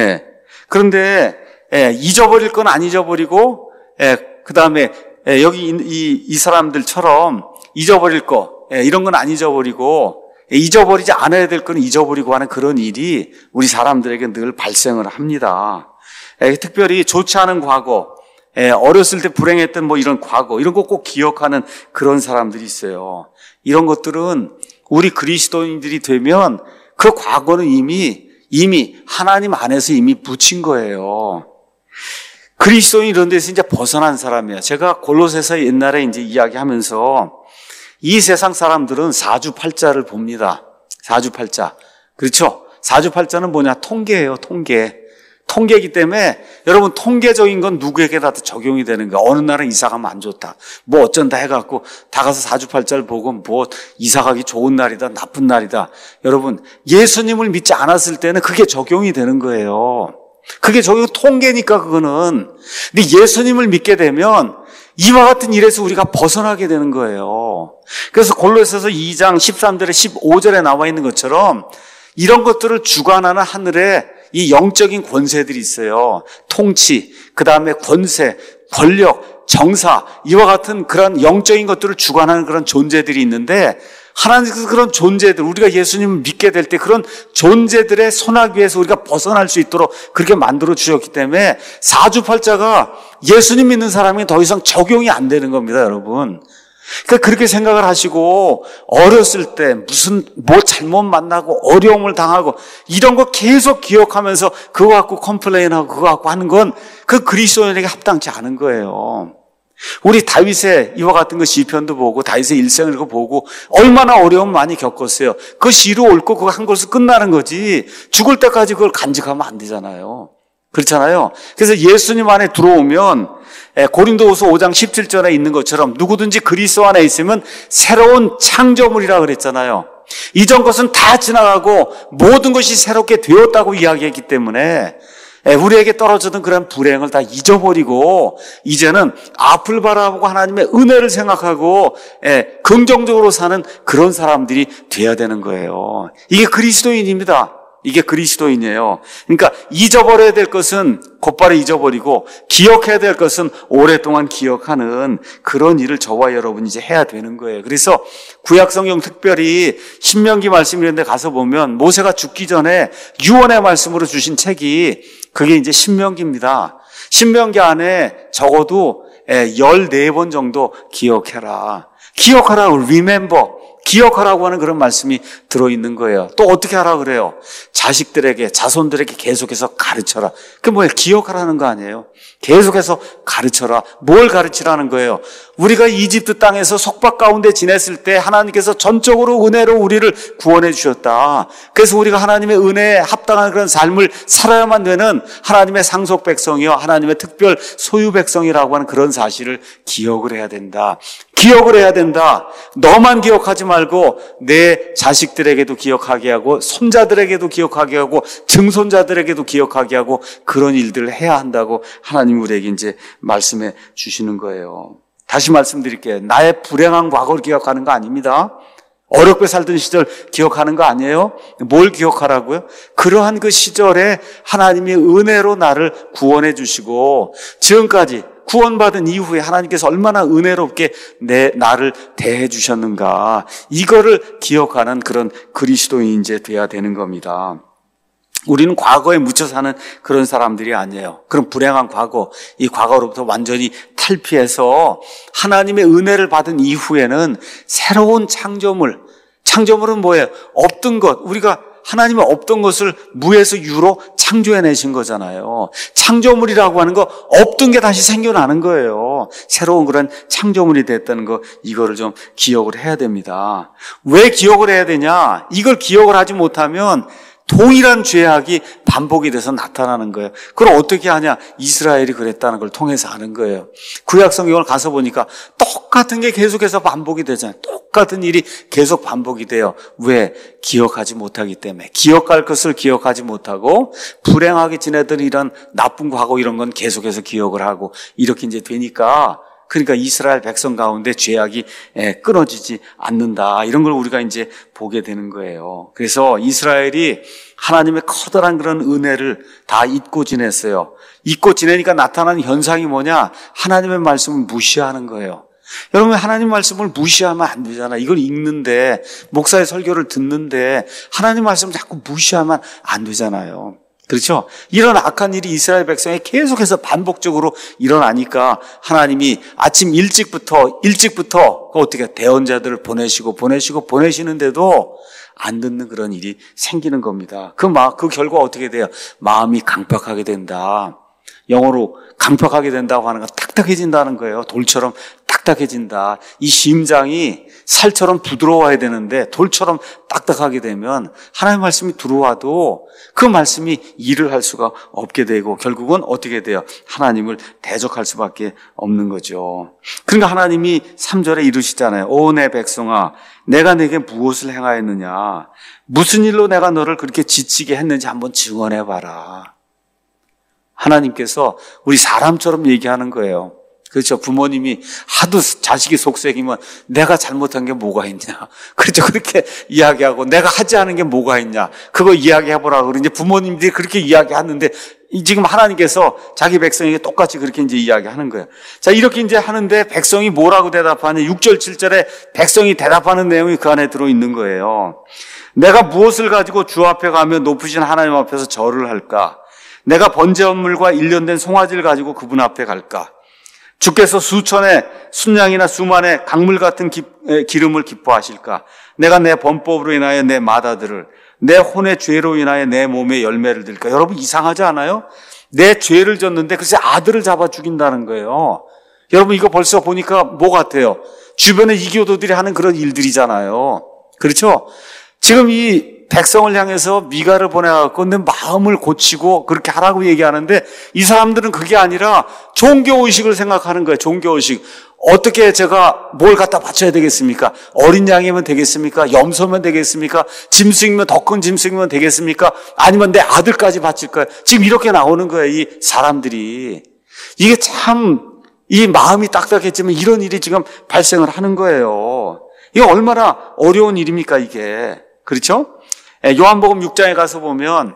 그런데 잊어버릴 건 안 잊어버리고 그 다음에 여기 이 사람들처럼 잊어버릴 거 이런 건 안 잊어버리고 잊어버리지 않아야 될 건 잊어버리고 하는 그런 일이 우리 사람들에게 늘 발생을 합니다. 특별히 좋지 않은 과거, 어렸을 때 불행했던 이런 과거, 이런 거 꼭 기억하는 그런 사람들이 있어요. 이런 것들은 우리 그리스도인들이 되면 그 과거는 이미 하나님 안에서 이미 묻힌 거예요. 그리스도인 이런 데서 이제 벗어난 사람이에요. 제가 골로새서 옛날에 이제 이야기하면서 이 세상 사람들은 사주팔자를 봅니다. 사주팔자. 그렇죠? 사주팔자는 뭐냐? 통계예요, 통계. 통계이기 때문에 여러분 통계적인 건 누구에게나 적용이 되는 거야. 어느 날은 이사 가면 안 좋다. 어쩐다 해갖고 다 가서 사주팔자를 보고 이사 가기 좋은 날이다, 나쁜 날이다. 여러분 예수님을 믿지 않았을 때는 그게 적용이 되는 거예요. 그게 통계니까 그거는. 근데 예수님을 믿게 되면 이와 같은 일에서 우리가 벗어나게 되는 거예요. 그래서 골로새서 2장 13절에 15절에 나와 있는 것처럼 이런 것들을 주관하는 하늘에 이 영적인 권세들이 있어요. 통치, 그 다음에 권세, 권력, 정사, 이와 같은 그런 영적인 것들을 주관하는 그런 존재들이 있는데 하나님께서 그런 존재들, 우리가 예수님을 믿게 될 때 그런 존재들의 손아귀에서 우리가 벗어날 수 있도록 그렇게 만들어 주셨기 때문에 사주팔자가 예수님 믿는 사람이 더 이상 적용이 안 되는 겁니다, 여러분. 그러니까 그렇게 생각을 하시고 어렸을 때 잘못 만나고 어려움을 당하고 이런 거 계속 기억하면서 그거 갖고 컴플레인하고 그거 갖고 하는 건 그 그리스도인에게 합당치 않은 거예요. 우리 다윗의 이와 같은 거 시편도 보고 다윗의 일생을 보고 얼마나 어려움 많이 겪었어요. 그거 시로 옳고 그거 한 것으로 끝나는 거지 죽을 때까지 그걸 간직하면 안 되잖아요. 그렇잖아요. 그래서 예수님 안에 들어오면 고린도후서 5장 17절에 있는 것처럼 누구든지 그리스도 안에 있으면 새로운 창조물이라 그랬잖아요. 이전 것은 다 지나가고 모든 것이 새롭게 되었다고 이야기했기 때문에 우리에게 떨어졌던 그런 불행을 다 잊어버리고 이제는 앞을 바라보고 하나님의 은혜를 생각하고 긍정적으로 사는 그런 사람들이 돼야 되는 거예요. 이게 그리스도인입니다. 이게 그리스도인이에요. 그러니까 잊어버려야 될 것은 곧바로 잊어버리고 기억해야 될 것은 오랫동안 기억하는 그런 일을 저와 여러분이 이제 해야 되는 거예요. 그래서 구약성경 특별히 신명기 말씀 이런 데 가서 보면 모세가 죽기 전에 유언의 말씀으로 주신 책이 그게 이제 신명기입니다. 신명기 안에 적어도 14번 정도 기억해라. remember. 기억하라고 하는 그런 말씀이 들어있는 거예요. 또 어떻게 하라 그래요? 자식들에게, 자손들에게 계속해서 가르쳐라. 그게 뭐예요? 기억하라는 거 아니에요? 계속해서 가르쳐라. 뭘 가르치라는 거예요? 우리가 이집트 땅에서 속박 가운데 지냈을 때 하나님께서 전적으로 은혜로 우리를 구원해 주셨다. 그래서 우리가 하나님의 은혜에 합당한 그런 삶을 살아야만 되는 하나님의 상속 백성이요, 하나님의 특별 소유 백성이라고 하는 그런 사실을 기억을 해야 된다. 기억을 해야 된다. 너만 기억하지 말고 내 자식들에게도 기억하게 하고 손자들에게도 기억하게 하고 증손자들에게도 기억하게 하고 그런 일들을 해야 한다고 하나님 우리에게 이제 말씀해 주시는 거예요. 다시 말씀드릴게요. 나의 불행한 과거를 기억하는 거 아닙니다. 어렵게 살던 시절 기억하는 거 아니에요? 뭘 기억하라고요? 그러한 그 시절에 하나님의 은혜로 나를 구원해 주시고 지금까지 구원받은 이후에 하나님께서 얼마나 은혜롭게 나를 대해 주셨는가, 이거를 기억하는 그런 그리스도인이 이제 돼야 되는 겁니다. 우리는 과거에 묻혀 사는 그런 사람들이 아니에요. 그런 불행한 과거, 이 과거로부터 완전히 탈피해서 하나님의 은혜를 받은 이후에는 새로운 창조물은 뭐예요? 없던 것, 우리가 하나님은 없던 것을 무에서 유로 창조해내신 거잖아요. 창조물이라고 하는 거, 없던 게 다시 생겨나는 거예요. 새로운 그런 창조물이 됐다는 거, 이거를 좀 기억을 해야 됩니다. 왜 기억을 해야 되냐? 이걸 기억을 하지 못하면 동일한 죄악이 반복이 돼서 나타나는 거예요. 그걸 어떻게 하냐? 이스라엘이 그랬다는 걸 통해서 아는 거예요. 구약 성경을 가서 보니까 똑같은 게 계속해서 반복이 되잖아요. 똑같은 일이 계속 반복이 돼요. 왜? 기억하지 못하기 때문에. 기억할 것을 기억하지 못하고 불행하게 지내던 이런 나쁜 과거 이런 건 계속해서 기억을 하고 이렇게 이제 되니까, 그러니까 이스라엘 백성 가운데 죄악이 끊어지지 않는다. 이런 걸 우리가 이제 보게 되는 거예요. 그래서 이스라엘이 하나님의 커다란 그런 은혜를 다 잊고 지냈어요. 잊고 지내니까 나타나는 현상이 뭐냐? 하나님의 말씀을 무시하는 거예요. 여러분, 하나님 말씀을 무시하면 안 되잖아. 이걸 읽는데, 목사의 설교를 듣는데 하나님 말씀을 자꾸 무시하면 안 되잖아요. 그렇죠? 이런 악한 일이 이스라엘 백성에 계속해서 반복적으로 일어나니까 하나님이 아침 일찍부터 어떻게 대언자들을 보내시는데도 안 듣는 그런 일이 생기는 겁니다. 그 결과 어떻게 돼요? 마음이 강팍하게 된다. 영어로 강팍하게 된다고 하는 건 딱딱해진다는 거예요. 돌처럼 딱딱해진다. 이 심장이 살처럼 부드러워야 되는데 돌처럼 딱딱하게 되면 하나님의 말씀이 들어와도 그 말씀이 일을 할 수가 없게 되고 결국은 어떻게 돼요? 하나님을 대적할 수밖에 없는 거죠. 그러니까 하나님이 3절에 이르시잖아요. 오 내 백성아, 내가 내게 무엇을 행하였느냐? 무슨 일로 내가 너를 그렇게 지치게 했는지 한번 증언해봐라. 하나님께서 우리 사람처럼 얘기하는 거예요. 그렇죠. 부모님이 하도 자식이 속썩이면 내가 잘못한 게 뭐가 있냐. 그렇죠. 그렇게 이야기하고 내가 하지 않은 게 뭐가 있냐. 그거 이야기해보라고 그러는데 부모님들이 그렇게 이야기하는데 지금 하나님께서 자기 백성에게 똑같이 그렇게 이제 이야기하는 거예요. 자, 이렇게 이제 하는데 백성이 뭐라고 대답하냐. 6절, 7절에 백성이 대답하는 내용이 그 안에 들어있는 거예요. 내가 무엇을 가지고 주 앞에 가며 높으신 하나님 앞에서 절을 할까? 내가 번제물과 일련된 송아지를 가지고 그분 앞에 갈까? 주께서 수천의 순양이나 수만의 강물 같은 기름을 기뻐하실까? 내가 내 범법으로 인하여 내 맏아들을, 내 혼의 죄로 인하여 내 몸에 열매를 들까? 여러분 이상하지 않아요? 내 죄를 졌는데 글쎄 아들을 잡아 죽인다는 거예요. 여러분 이거 벌써 보니까 뭐 같아요? 주변의 이교도들이 하는 그런 일들이잖아요. 그렇죠? 지금 이 백성을 향해서 미가를 보내갖고 내 마음을 고치고 그렇게 하라고 얘기하는데 이 사람들은 그게 아니라 종교의식을 생각하는 거예요. 종교의식. 어떻게 제가 뭘 갖다 바쳐야 되겠습니까? 어린 양이면 되겠습니까? 염소면 되겠습니까? 짐승이면 더 큰 짐승이면 되겠습니까? 아니면 내 아들까지 바칠까요? 지금 이렇게 나오는 거예요. 이 사람들이. 이게 참 이 마음이 딱딱했지만 이런 일이 지금 발생을 하는 거예요. 이게 얼마나 어려운 일입니까 이게. 그렇죠? 요한복음 6장에 가서 보면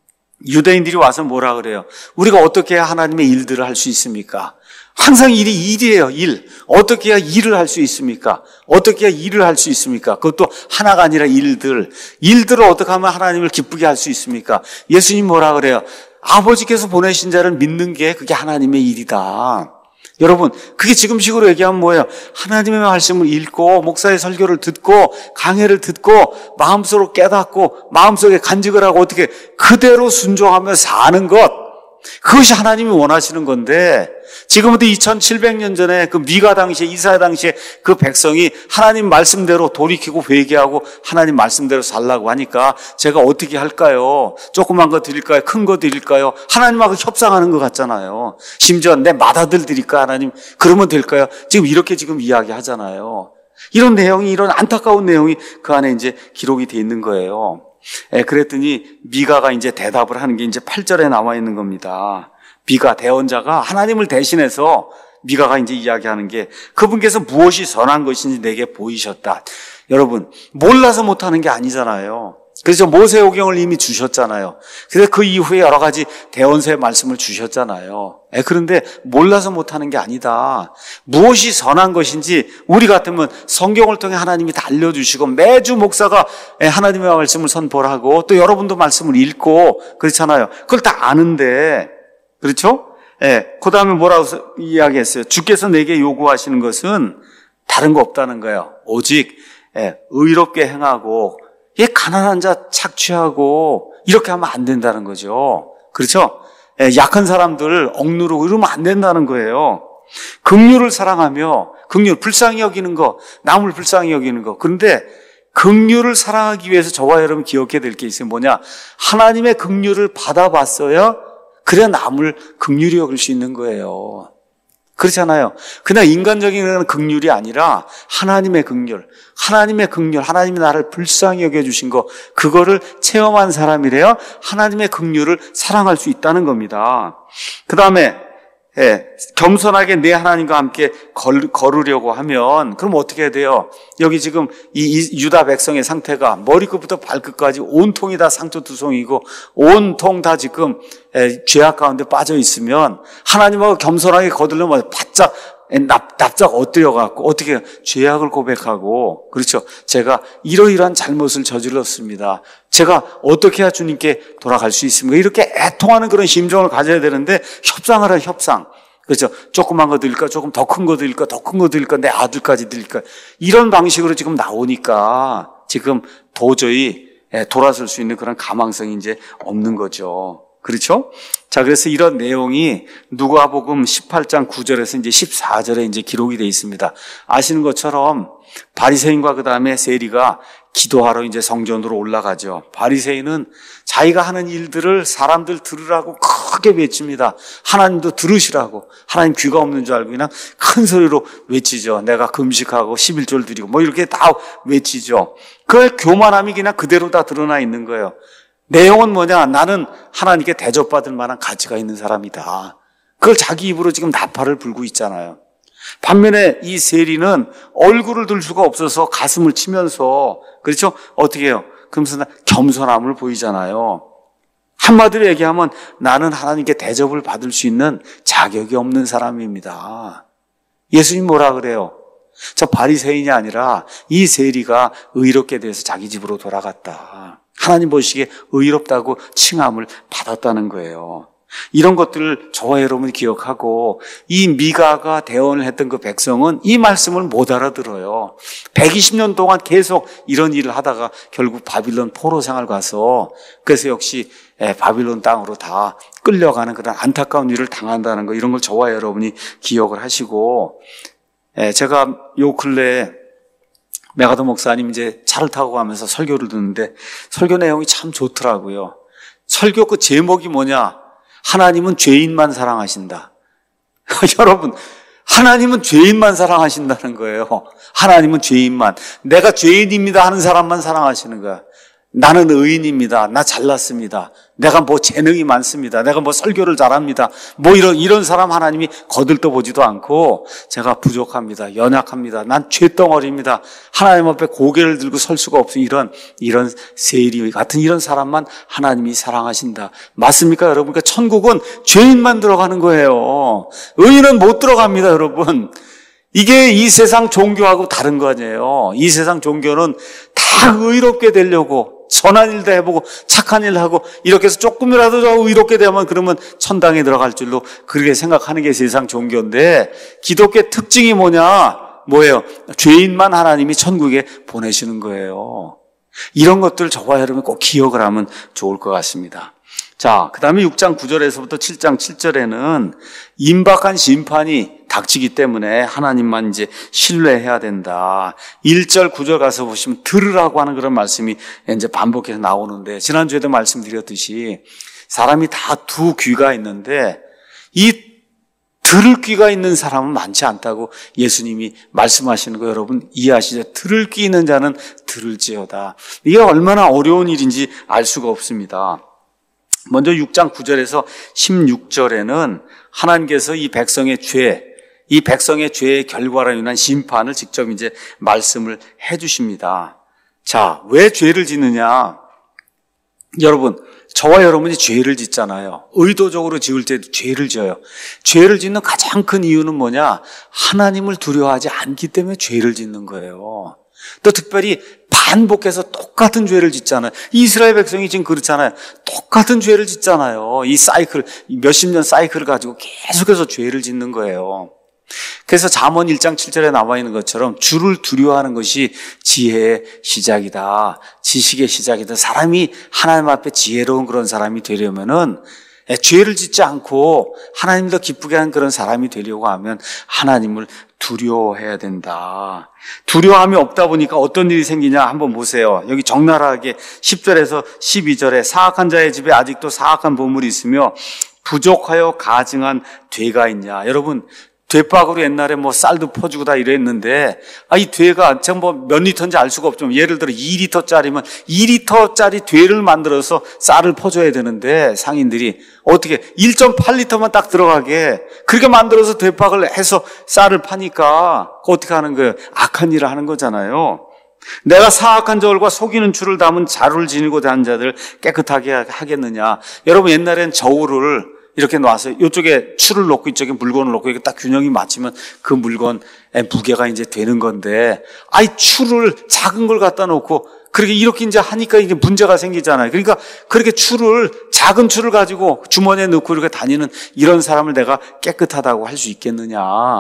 유대인들이 와서 뭐라 그래요? 우리가 어떻게 해야 하나님의 일들을 할 수 있습니까? 항상 일이에요. 일. 어떻게 해야 일을 할 수 있습니까? 어떻게 해야 일을 할 수 있습니까? 그것도 하나가 아니라 일들을 어떻게 하면 하나님을 기쁘게 할 수 있습니까? 예수님 뭐라 그래요? 아버지께서 보내신 자를 믿는 게 그게 하나님의 일이다. 여러분, 그게 지금식으로 얘기하면 뭐예요? 하나님의 말씀을 읽고 목사의 설교를 듣고 강해를 듣고 마음속으로 깨닫고 마음속에 간직을 하고 어떻게 그대로 순종하며 사는 것, 그것이 하나님이 원하시는 건데 지금부터 2700년 전에 그 미가 당시에 이사야 당시에 그 백성이 하나님 말씀대로 돌이키고 회개하고 하나님 말씀대로 살라고 하니까 제가 어떻게 할까요? 조그만 거 드릴까요? 큰 거 드릴까요? 하나님하고 협상하는 것 같잖아요. 심지어 내 맏아들 드릴까 하나님? 그러면 될까요? 지금 이렇게 지금 이야기하잖아요. 이런 내용이, 이런 안타까운 내용이 그 안에 이제 기록이 돼 있는 거예요. 그랬더니 미가가 이제 대답을 하는 게 이제 8절에 나와 있는 겁니다. 미가 대언자가 하나님을 대신해서 미가가 이제 이야기하는 게 그분께서 무엇이 선한 것인지 내게 보이셨다. 여러분, 몰라서 못하는 게 아니잖아요. 그래서 모세오경을 이미 주셨잖아요. 그래서 그 이후에 여러 가지 대언서의 말씀을 주셨잖아요. 그런데 몰라서 못하는 게 아니다. 무엇이 선한 것인지 우리 같으면 성경을 통해 하나님이 다 알려주시고 매주 목사가 하나님의 말씀을 선포를 하고 또 여러분도 말씀을 읽고 그렇잖아요. 그걸 다 아는데, 그렇죠? 그 다음에 뭐라고 이야기했어요? 주께서 내게 요구하시는 것은 다른 거 없다는 거예요. 오직 의롭게 행하고 가난한 자 착취하고 이렇게 하면 안 된다는 거죠. 그렇죠? 약한 사람들 억누르고 이러면 안 된다는 거예요. 긍휼을 사랑하며 긍휼, 불쌍히 여기는 거, 남을 불쌍히 여기는 거. 그런데 긍휼을 사랑하기 위해서 저와 여러분 기억해야 될 게 있어요. 뭐냐? 하나님의 긍휼을 받아봤어야 그래야 남을 긍휼히 여길 수 있는 거예요. 그렇잖아요. 그냥 인간적인 긍휼이 아니라 하나님의 긍휼, 하나님이 나를 불쌍히 여겨주신 거, 그거를 체험한 사람이래요. 하나님의 긍휼을 사랑할 수 있다는 겁니다. 그 다음에 겸손하게 내 하나님과 함께 걸으려고 하면 그럼 어떻게 해야 돼요? 여기 지금 이 유다 백성의 상태가 머리끝부터 발끝까지 온통이 다 상처투성이고 온통 다 지금 죄악 가운데 빠져 있으면 하나님하고 겸손하게 거들려면 바짝 납작 엎드려갖고 어떻게 해요? 죄악을 고백하고, 그렇죠? 제가 이러이러한 잘못을 저질렀습니다. 제가 어떻게 해야 주님께 돌아갈 수 있습니까? 이렇게 애통하는 그런 심정을 가져야 되는데 협상을 해요, 협상. 그렇죠? 조그만 거 드릴까? 조금 더 큰 거 드릴까? 더 큰 거 드릴까? 내 아들까지 드릴까? 이런 방식으로 지금 나오니까 지금 도저히 돌아설 수 있는 그런 가망성이 이제 없는 거죠. 그렇죠? 자, 그래서 이런 내용이 누가복음 18장 9절에서 이제 14절에 이제 기록이 되어 있습니다. 아시는 것처럼 바리새인과 그 다음에 세리가 기도하러 이제 성전으로 올라가죠. 바리새인은 자기가 하는 일들을 사람들 들으라고 크게 외칩니다. 하나님도 들으시라고. 하나님 귀가 없는 줄 알고 그냥 큰 소리로 외치죠. 내가 금식하고 11조를 드리고 뭐 이렇게 다 외치죠. 그 교만함이 그냥 그대로 다 드러나 있는 거예요. 내용은 뭐냐? 나는 하나님께 대접받을 만한 가치가 있는 사람이다. 그걸 자기 입으로 지금 나팔을 불고 있잖아요. 반면에 이 세리는 얼굴을 들 수가 없어서 가슴을 치면서, 그렇죠? 어떻게 해요? 그러면서 겸손함을 보이잖아요. 한마디로 얘기하면 나는 하나님께 대접을 받을 수 있는 자격이 없는 사람입니다. 예수님 뭐라 그래요? 저 바리새인이 아니라 이 세리가 의롭게 돼서 자기 집으로 돌아갔다. 하나님 보시기에 의롭다고 칭함을 받았다는 거예요. 이런 것들을 저와 여러분이 기억하고 이 미가가 대언을 했던 그 백성은 이 말씀을 못 알아들어요. 120년 동안 계속 이런 일을 하다가 결국 바빌론 포로 생활 가서 그래서 역시 바빌론 땅으로 다 끌려가는 그런 안타까운 일을 당한다는 거, 이런 걸 저와 여러분이 기억을 하시고, 제가 요 근래에 메가더 목사님 이제 차를 타고 가면서 설교를 듣는데 설교 내용이 참 좋더라고요. 설교 그 제목이 뭐냐? 하나님은 죄인만 사랑하신다. 여러분, 하나님은 죄인만 사랑하신다는 거예요. 하나님은 죄인만. 내가 죄인입니다 하는 사람만 사랑하시는 거야. 나는 의인입니다. 나 잘났습니다. 내가 뭐 재능이 많습니다. 내가 뭐 설교를 잘합니다. 뭐 이런 사람 하나님이 거들떠보지도 않고 제가 부족합니다. 연약합니다. 난 죄덩어리입니다. 하나님 앞에 고개를 들고 설 수가 없어. 이런 세리 같은 이런 사람만 하나님이 사랑하신다. 맞습니까, 여러분? 그러니까 천국은 죄인만 들어가는 거예요. 의인은 못 들어갑니다, 여러분. 이게 이 세상 종교하고 다른 거 아니에요. 이 세상 종교는 다 의롭게 되려고 선한 일도 해보고 착한 일 하고 이렇게 해서 조금이라도 더 의롭게 되면 그러면 천당에 들어갈 줄로 그렇게 생각하는 게 세상 종교인데, 기독교의 특징이 뭐예요? 죄인만 하나님이 천국에 보내시는 거예요. 이런 것들 저와 여러분이 꼭 기억을 하면 좋을 것 같습니다. 자, 그 다음에 6장 9절에서부터 7장 7절에는 임박한 심판이 닥치기 때문에 하나님만 이제 신뢰해야 된다. 1절 9절 가서 보시면 들으라고 하는 그런 말씀이 이제 반복해서 나오는데, 지난주에도 말씀드렸듯이 사람이 다 두 귀가 있는데 이 들을 귀가 있는 사람은 많지 않다고 예수님이 말씀하시는 거 여러분 이해하시죠? 들을 귀 있는 자는 들을지어다. 이게 얼마나 어려운 일인지 알 수가 없습니다. 먼저 6장 9절에서 16절에는 하나님께서 이 백성의 죄의 결과로 인한 심판을 직접 이제 말씀을 해 주십니다. 자, 왜 죄를 짓느냐? 여러분, 저와 여러분이 죄를 짓잖아요. 의도적으로 지을 때도 죄를 지어요. 죄를 짓는 가장 큰 이유는 뭐냐? 하나님을 두려워하지 않기 때문에 죄를 짓는 거예요. 또 특별히 반복해서 똑같은 죄를 짓잖아요. 이스라엘 백성이 지금 그렇잖아요. 똑같은 죄를 짓잖아요. 이 사이클, 몇십 년 사이클을 가지고 계속해서 죄를 짓는 거예요. 그래서 잠언 1장 7절에 나와 있는 것처럼 주를 두려워하는 것이 지혜의 시작이다. 지식의 시작이다. 사람이 하나님 앞에 지혜로운 그런 사람이 되려면은 죄를 짓지 않고 하나님을 더 기쁘게 하는 그런 사람이 되려고 하면 하나님을 두려워해야 된다. 두려움이 없다 보니까 어떤 일이 생기냐 한번 보세요. 여기 적나라하게 10절에서 12절에 사악한 자의 집에 아직도 사악한 보물이 있으며 부족하여 가증한 되가 있냐. 여러분, 되박으로 옛날에 뭐 쌀도 퍼주고 다 이랬는데, 이 되가 제가 뭐 몇 리터인지 알 수가 없죠. 예를 들어 2리터짜리면 2리터짜리 되를 만들어서 쌀을 퍼줘야 되는데 상인들이 어떻게 1.8리터만 딱 들어가게 그렇게 만들어서 되박을 해서 쌀을 파니까 어떻게 하는 거예요? 악한 일을 하는 거잖아요. 내가 사악한 저울과 속이는 추를 담은 자루를 지니고 다니는 자들 깨끗하게 하겠느냐. 여러분, 옛날엔 저울을 이렇게 놔서 이쪽에 추를 놓고 이쪽에 물건을 놓고 이렇게 딱 균형이 맞추면 그 물건의 무게가 이제 되는 건데, 추를 작은 걸 갖다 놓고 그렇게 이렇게 이제 하니까 이게 문제가 생기잖아요. 그러니까 그렇게 작은 추를 가지고 주머니에 넣고 이렇게 다니는 이런 사람을 내가 깨끗하다고 할 수 있겠느냐.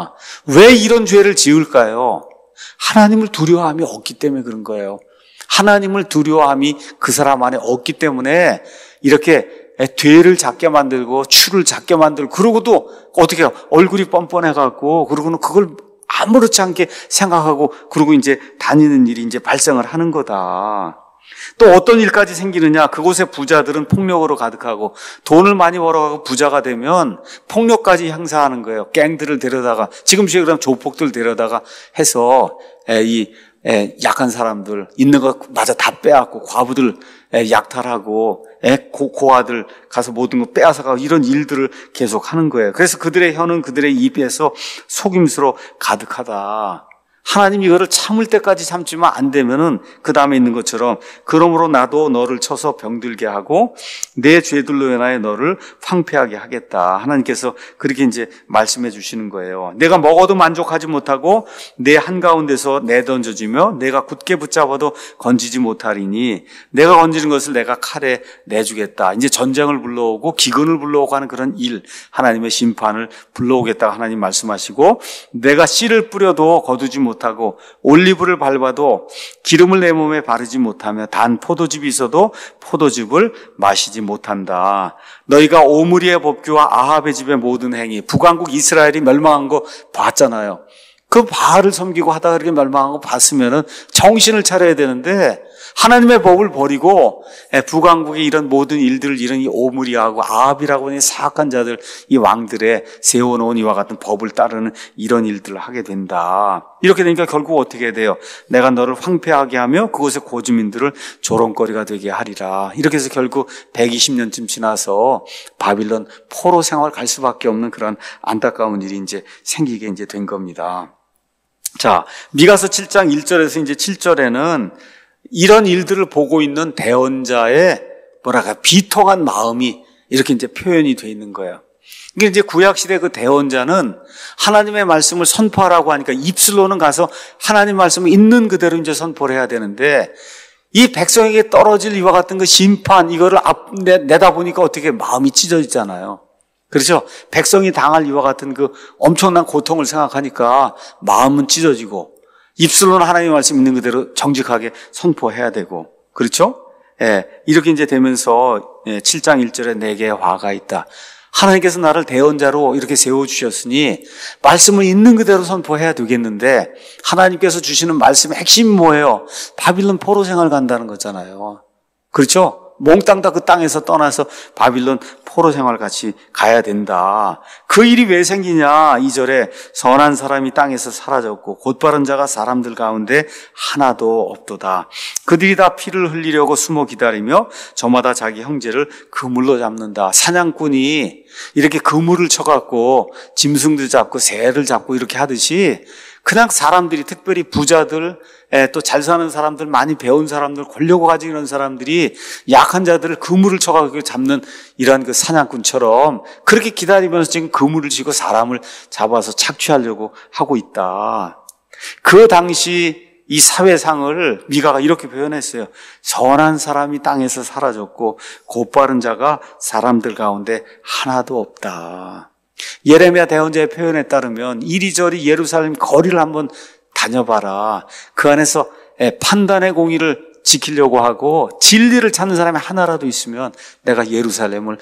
왜 이런 죄를 지을까요? 하나님을 두려워함이 없기 때문에 그런 거예요. 하나님을 두려워함이 그 사람 안에 없기 때문에 이렇게 되를 작게 만들고 추를 작게 만들고, 그러고도 어떻게 해요? 얼굴이 뻔뻔해갖고 그러고는 그걸 아무렇지 않게 생각하고 그러고 이제 다니는 일이 이제 발생을 하는 거다. 또 어떤 일까지 생기느냐? 그곳의 부자들은 폭력으로 가득하고 돈을 많이 벌어가고 부자가 되면 폭력까지 행사하는 거예요. 갱들을 데려다가, 지금식으로 하면 조폭들 데려다가 해서 약한 사람들 있는 거 마저 다 빼앗고 과부들 약탈하고 고아들 가서 모든 거 빼앗아가고 이런 일들을 계속 하는 거예요. 그래서 그들의 혀는 그들의 입에서 속임수로 가득하다. 하나님 이거를 참을 때까지 참지만 안 되면은 그 다음에 있는 것처럼 그러므로 나도 너를 쳐서 병들게 하고 내 죄들로 인하여 너를 황폐하게 하겠다. 하나님께서 그렇게 이제 말씀해 주시는 거예요. 내가 먹어도 만족하지 못하고 내 한가운데서 내던져지며 내가 굳게 붙잡아도 건지지 못하리니 내가 건지는 것을 내가 칼에 내주겠다. 이제 전쟁을 불러오고 기근을 불러오고 하는 그런 일, 하나님의 심판을 불러오겠다고 하나님 말씀하시고, 내가 씨를 뿌려도 거두지 못하고 올리브를 밟아도 기름을 내 몸에 바르지 못하며 단 포도즙이 있어도 포도즙을 마시지 못한다. 너희가 오므리의 법규와 아합의 집의 모든 행위, 북왕국 이스라엘이 멸망한 거 봤잖아요. 그 바알을 섬기고 하다가 이렇게 멸망하고 봤으면은 정신을 차려야 되는데 하나님의 법을 버리고 북왕국의 이런 모든 일들을 이런 이 오므리하고 아합이라고 하는 사악한 자들, 이 왕들의 세워놓은 이와 같은 법을 따르는 이런 일들을 하게 된다. 이렇게 되니까 결국 어떻게 돼요? 내가 너를 황폐하게 하며 그곳의 고주민들을 조롱거리가 되게 하리라. 이렇게 해서 결국 120년쯤 지나서 바빌론 포로 생활 갈 수밖에 없는 그런 안타까운 일이 이제 생기게 이제 된 겁니다. 자, 미가서 7장 1절에서 이제 7절에는 이런 일들을 보고 있는 대언자의 비통한 마음이 이렇게 이제 표현이 되어 있는 거예요. 이게 이제 구약시대 그 대언자는 하나님의 말씀을 선포하라고 하니까 입술로는 가서 하나님 말씀을 있는 그대로 이제 선포를 해야 되는데 이 백성에게 떨어질 이와 같은 그 심판, 이거를 내다보니까 어떻게 마음이 찢어지잖아요. 그렇죠? 백성이 당할 이와 같은 그 엄청난 고통을 생각하니까 마음은 찢어지고 입술로는 하나님의 말씀 있는 그대로 정직하게 선포해야 되고, 그렇죠? 예, 이렇게 이제 되면서 7장 1절에 내게 화가 있다. 하나님께서 나를 대언자로 이렇게 세워주셨으니 말씀을 있는 그대로 선포해야 되겠는데 하나님께서 주시는 말씀의 핵심이 뭐예요? 바빌론 포로 생활 간다는 거잖아요. 그렇죠? 몽땅 다 그 땅에서 떠나서 바빌론 포로 생활 같이 가야 된다. 그 일이 왜 생기냐? 2절에 선한 사람이 땅에서 사라졌고 곧바른 자가 사람들 가운데 하나도 없도다. 그들이 다 피를 흘리려고 숨어 기다리며 저마다 자기 형제를 그물로 잡는다. 사냥꾼이 이렇게 그물을 쳐갖고 짐승들 잡고 새를 잡고 이렇게 하듯이 그냥 사람들이, 특별히 부자들, 또 잘 사는 사람들, 많이 배운 사람들, 권력을 가지고 있는 사람들이 약한 자들을 그물을 쳐가지고 잡는 이러한 그 사냥꾼처럼 그렇게 기다리면서 지금 그물을 치고 사람을 잡아서 착취하려고 하고 있다. 그 당시 이 사회상을 미가가 이렇게 표현했어요. 선한 사람이 땅에서 사라졌고 곧바른 자가 사람들 가운데 하나도 없다. 예레미야 대언자의 표현에 따르면 이리저리 예루살렘 거리를 한번 다녀봐라. 그 안에서 판단의 공의를 지키려고 하고 진리를 찾는 사람이 하나라도 있으면 내가 예루살렘을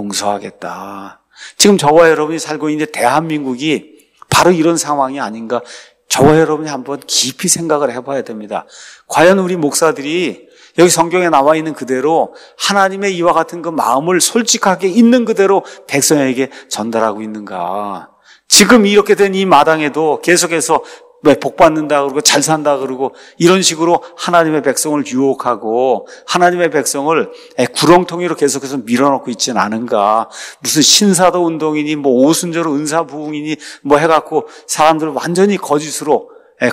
용서하겠다. 지금 저와 여러분이 살고 있는 대한민국이 바로 이런 상황이 아닌가, 저와 여러분이 한번 깊이 생각을 해봐야 됩니다. 과연 우리 목사들이 여기 성경에 나와 있는 그대로 하나님의 이와 같은 그 마음을 솔직하게 있는 그대로 백성에게 전달하고 있는가? 지금 이렇게 된 이 마당에도 계속해서 왜 복 받는다 그러고 잘 산다 그러고 이런 식으로 하나님의 백성을 유혹하고 하나님의 백성을 구렁텅이로 계속해서 밀어넣고 있지는 않은가? 무슨 신사도 운동이니 뭐 오순절 은사부흥이니 뭐 해갖고 사람들을 완전히 거짓으로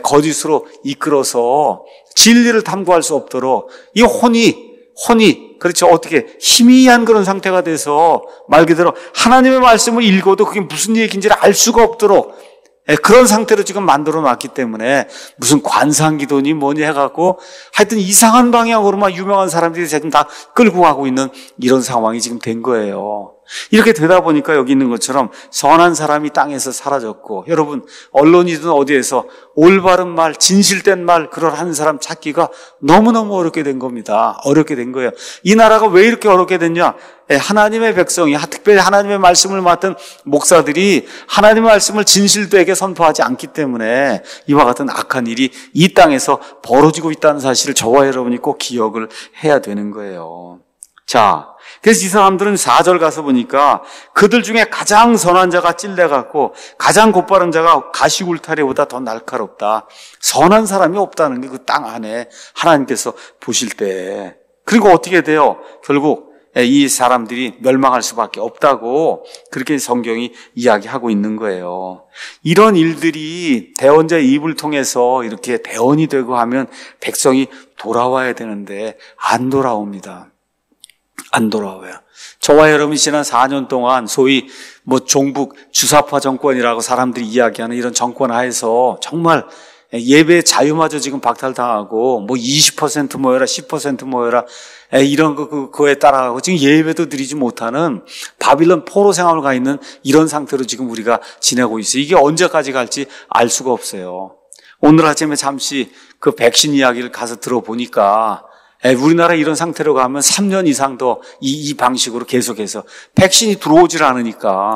이끌어서 진리를 탐구할 수 없도록 이 혼이 그렇죠, 어떻게 희미한 그런 상태가 돼서 말 그대로 하나님의 말씀을 읽어도 그게 무슨 얘기인지를 알 수가 없도록 그런 상태로 지금 만들어 놨기 때문에 무슨 관상기도니 뭐니 해갖고 하여튼 이상한 방향으로만 유명한 사람들이 지금 다 끌고 가고 있는 이런 상황이 지금 된 거예요. 이렇게 되다 보니까 여기 있는 것처럼 선한 사람이 땅에서 사라졌고, 여러분 언론이든 어디에서 올바른 말, 진실된 말 그런 하는 사람 찾기가 너무너무 어렵게 된 겁니다. 어렵게 된 거예요. 이 나라가 왜 이렇게 어렵게 됐냐? 하나님의 백성이, 특별히 하나님의 말씀을 맡은 목사들이 하나님의 말씀을 진실되게 선포하지 않기 때문에 이와 같은 악한 일이 이 땅에서 벌어지고 있다는 사실을 저와 여러분이 꼭 기억을 해야 되는 거예요. 자, 그래서 이 사람들은 4절 가서 보니까 그들 중에 가장 선한 자가 찔려갖고 가장 곧바른 자가 가시울타리보다 더 날카롭다. 선한 사람이 없다는 게 그 땅 안에 하나님께서 보실 때. 그리고 어떻게 돼요? 결국 이 사람들이 멸망할 수밖에 없다고 그렇게 성경이 이야기하고 있는 거예요. 이런 일들이 대언자의 입을 통해서 이렇게 대언이 되고 하면 백성이 돌아와야 되는데 안 돌아옵니다. 안 돌아와요. 저와 여러분이 지난 4년 동안 소위 종북 주사파 정권이라고 사람들이 이야기하는 이런 정권 하에서 정말 예배 자유마저 지금 박탈당하고 20% 모여라 10% 모여라 이런 그거에 따라가고 지금 예배도 드리지 못하는 바빌론 포로 생활을 가 있는 이런 상태로 지금 우리가 지내고 있어요. 이게 언제까지 갈지 알 수가 없어요. 오늘 아침에 잠시 그 백신 이야기를 가서 들어보니까 우리나라 이런 상태로 가면 3년 이상 더 이 방식으로 계속해서 백신이 들어오질 않으니까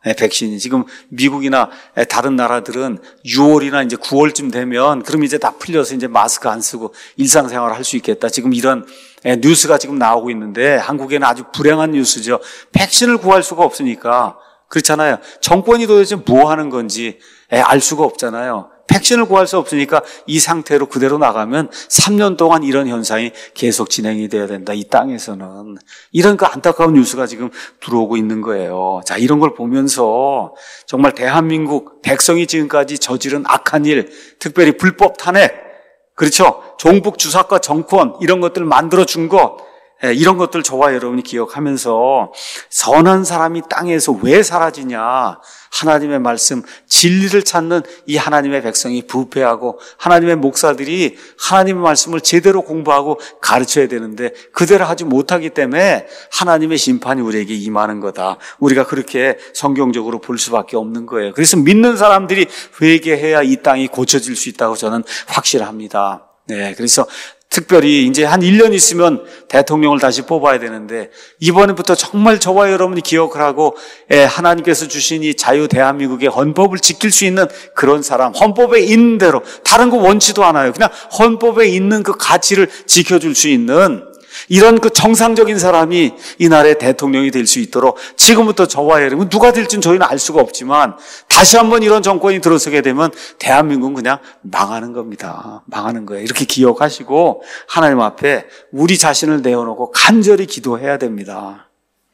백신이. 지금 미국이나 다른 나라들은 6월이나 이제 9월쯤 되면 그럼 이제 다 풀려서 이제 마스크 안 쓰고 일상생활을 할 수 있겠다. 지금 이런 뉴스가 지금 나오고 있는데 한국에는 아주 불행한 뉴스죠. 백신을 구할 수가 없으니까. 그렇잖아요. 정권이 도대체 뭐 하는 건지 알 수가 없잖아요. 백신을 구할 수 없으니까 이 상태로 그대로 나가면 3년 동안 이런 현상이 계속 진행이 돼야 된다. 이 땅에서는. 이런 그 안타까운 뉴스가 지금 들어오고 있는 거예요. 자, 이런 걸 보면서 정말 대한민국 백성이 지금까지 저지른 악한 일, 특별히 불법 탄핵, 그렇죠? 종북 주사과 정권 이런 것들을 만들어준 것, 이런 것들 저와 여러분이 기억하면서 선한 사람이 땅에서 왜 사라지냐. 하나님의 말씀, 진리를 찾는 이 하나님의 백성이 부패하고 하나님의 목사들이 하나님의 말씀을 제대로 공부하고 가르쳐야 되는데 그대로 하지 못하기 때문에 하나님의 심판이 우리에게 임하는 거다. 우리가 그렇게 성경적으로 볼 수밖에 없는 거예요. 그래서 믿는 사람들이 회개해야 이 땅이 고쳐질 수 있다고 저는 확실합니다. 네, 그래서 특별히 이제 한 1년 있으면 대통령을 다시 뽑아야 되는데 이번에부터 정말 저와 여러분이 기억을 하고 하나님께서 주신 이 자유 대한민국의 헌법을 지킬 수 있는 그런 사람, 헌법에 있는 대로 다른 거 원치도 않아요. 그냥 헌법에 있는 그 가치를 지켜줄 수 있는 이런 그 정상적인 사람이 이 나라의 대통령이 될 수 있도록 지금부터 저와 여러분 누가 될지는 저희는 알 수가 없지만 다시 한번 이런 정권이 들어서게 되면 대한민국은 그냥 망하는 겁니다. 망하는 거예요. 이렇게 기억하시고 하나님 앞에 우리 자신을 내어놓고 간절히 기도해야 됩니다.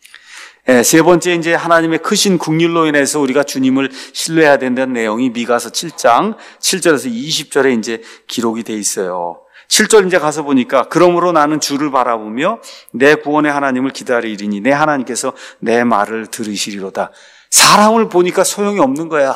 세 번째 이제 하나님의 크신 긍휼로 인해서 우리가 주님을 신뢰해야 된다는 내용이 미가서 7장 7절에서 20절에 이제 기록이 돼 있어요. 7절 이제 가서 보니까 그러므로 나는 주를 바라보며 내 구원의 하나님을 기다리리니 내 하나님께서 내 말을 들으시리로다. 사람을 보니까 소용이 없는 거예요.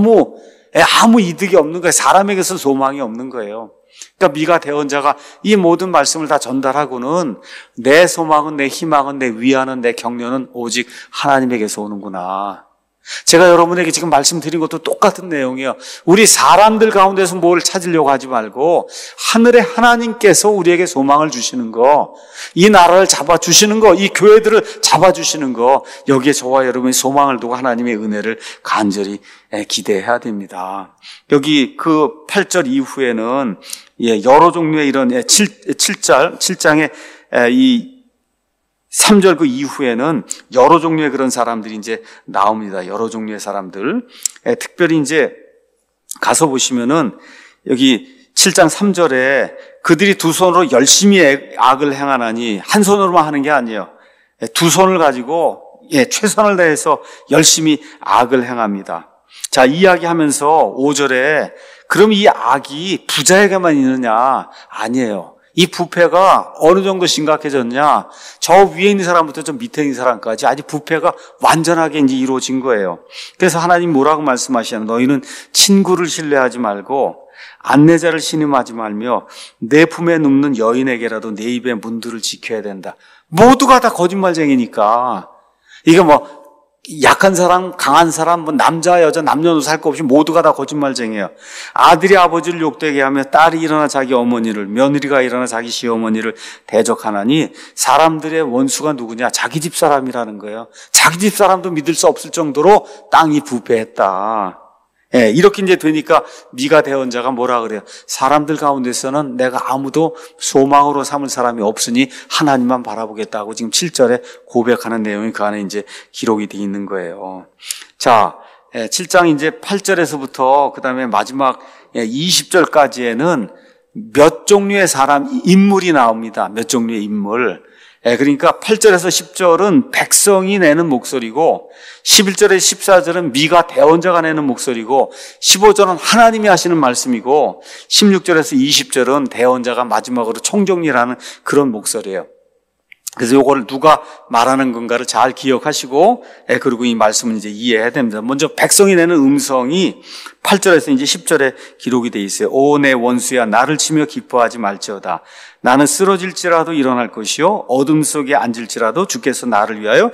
아무 이득이 없는 거예요. 사람에게서 소망이 없는 거예요. 그러니까 미가 대언자가 이 모든 말씀을 다 전달하고는 내 소망은, 내 희망은, 내 위안은, 내 격려는 오직 하나님에게서 오는구나. 제가 여러분에게 지금 말씀드린 것도 똑같은 내용이에요. 우리 사람들 가운데서 뭘 찾으려고 하지 말고 하늘의 하나님께서 우리에게 소망을 주시는 거, 이 나라를 잡아주시는 거, 이 교회들을 잡아주시는 거, 여기에 저와 여러분이 소망을 두고 하나님의 은혜를 간절히 기대해야 됩니다. 여기 그 8절 이후에는 여러 종류의 이런 7장의 이 3절 그 이후에는 여러 종류의 그런 사람들이 이제 나옵니다. 여러 종류의 사람들. 특별히 이제 가서 보시면은 여기 7장 3절에 그들이 두 손으로 열심히 악을 행하나니 한 손으로만 하는 게 아니에요. 두 손을 가지고 최선을 다해서 열심히 악을 행합니다. 자, 이야기하면서 5절에 그럼 이 악이 부자에게만 있느냐? 아니에요. 이 부패가 어느 정도 심각해졌냐? 저 위에 있는 사람부터 저 밑에 있는 사람까지 아직 부패가 완전하게 이제 이루어진 거예요. 그래서 하나님 뭐라고 말씀하시냐? 너희는 친구를 신뢰하지 말고 안내자를 신임하지 말며 내 품에 눕는 여인에게라도 내 입의 문들을 지켜야 된다. 모두가 다 거짓말쟁이니까. 이게 뭐 약한 사람, 강한 사람, 뭐 남자, 여자, 남녀노소 할 거 없이 모두가 다 거짓말쟁이에요. 아들이 아버지를 욕되게 하며 딸이 일어나 자기 어머니를, 며느리가 일어나 자기 시어머니를 대적하나니 사람들의 원수가 누구냐? 자기 집 사람이라는 거예요. 자기 집 사람도 믿을 수 없을 정도로 땅이 부패했다. 이렇게 이제 되니까 미가 대언자가 뭐라 그래요? 사람들 가운데서는 내가 아무도 소망으로 삼을 사람이 없으니 하나님만 바라보겠다고 지금 7절에 고백하는 내용이 그 안에 이제 기록이 되어 있는 거예요. 자, 7장 이제 8절에서부터 그 다음에 마지막 20절까지에는 몇 종류의 사람, 인물이 나옵니다. 몇 종류의 인물. 그러니까 8절에서 10절은 백성이 내는 목소리고 11절에서 14절은 미가 대언자가 내는 목소리고 15절은 하나님이 하시는 말씀이고 16절에서 20절은 대언자가 마지막으로 총정리를 하는 그런 목소리예요. 그래서 요거를 누가 말하는 건가를 잘 기억하시고 그리고 이 말씀을 이제 이해해야 됩니다. 먼저 백성이 내는 음성이 8절에서 이제 10절에 기록이 돼 있어요. 오 내 원수야 나를 치며 기뻐하지 말지어다. 나는 쓰러질지라도 일어날 것이요 어둠 속에 앉을지라도 주께서 나를 위하여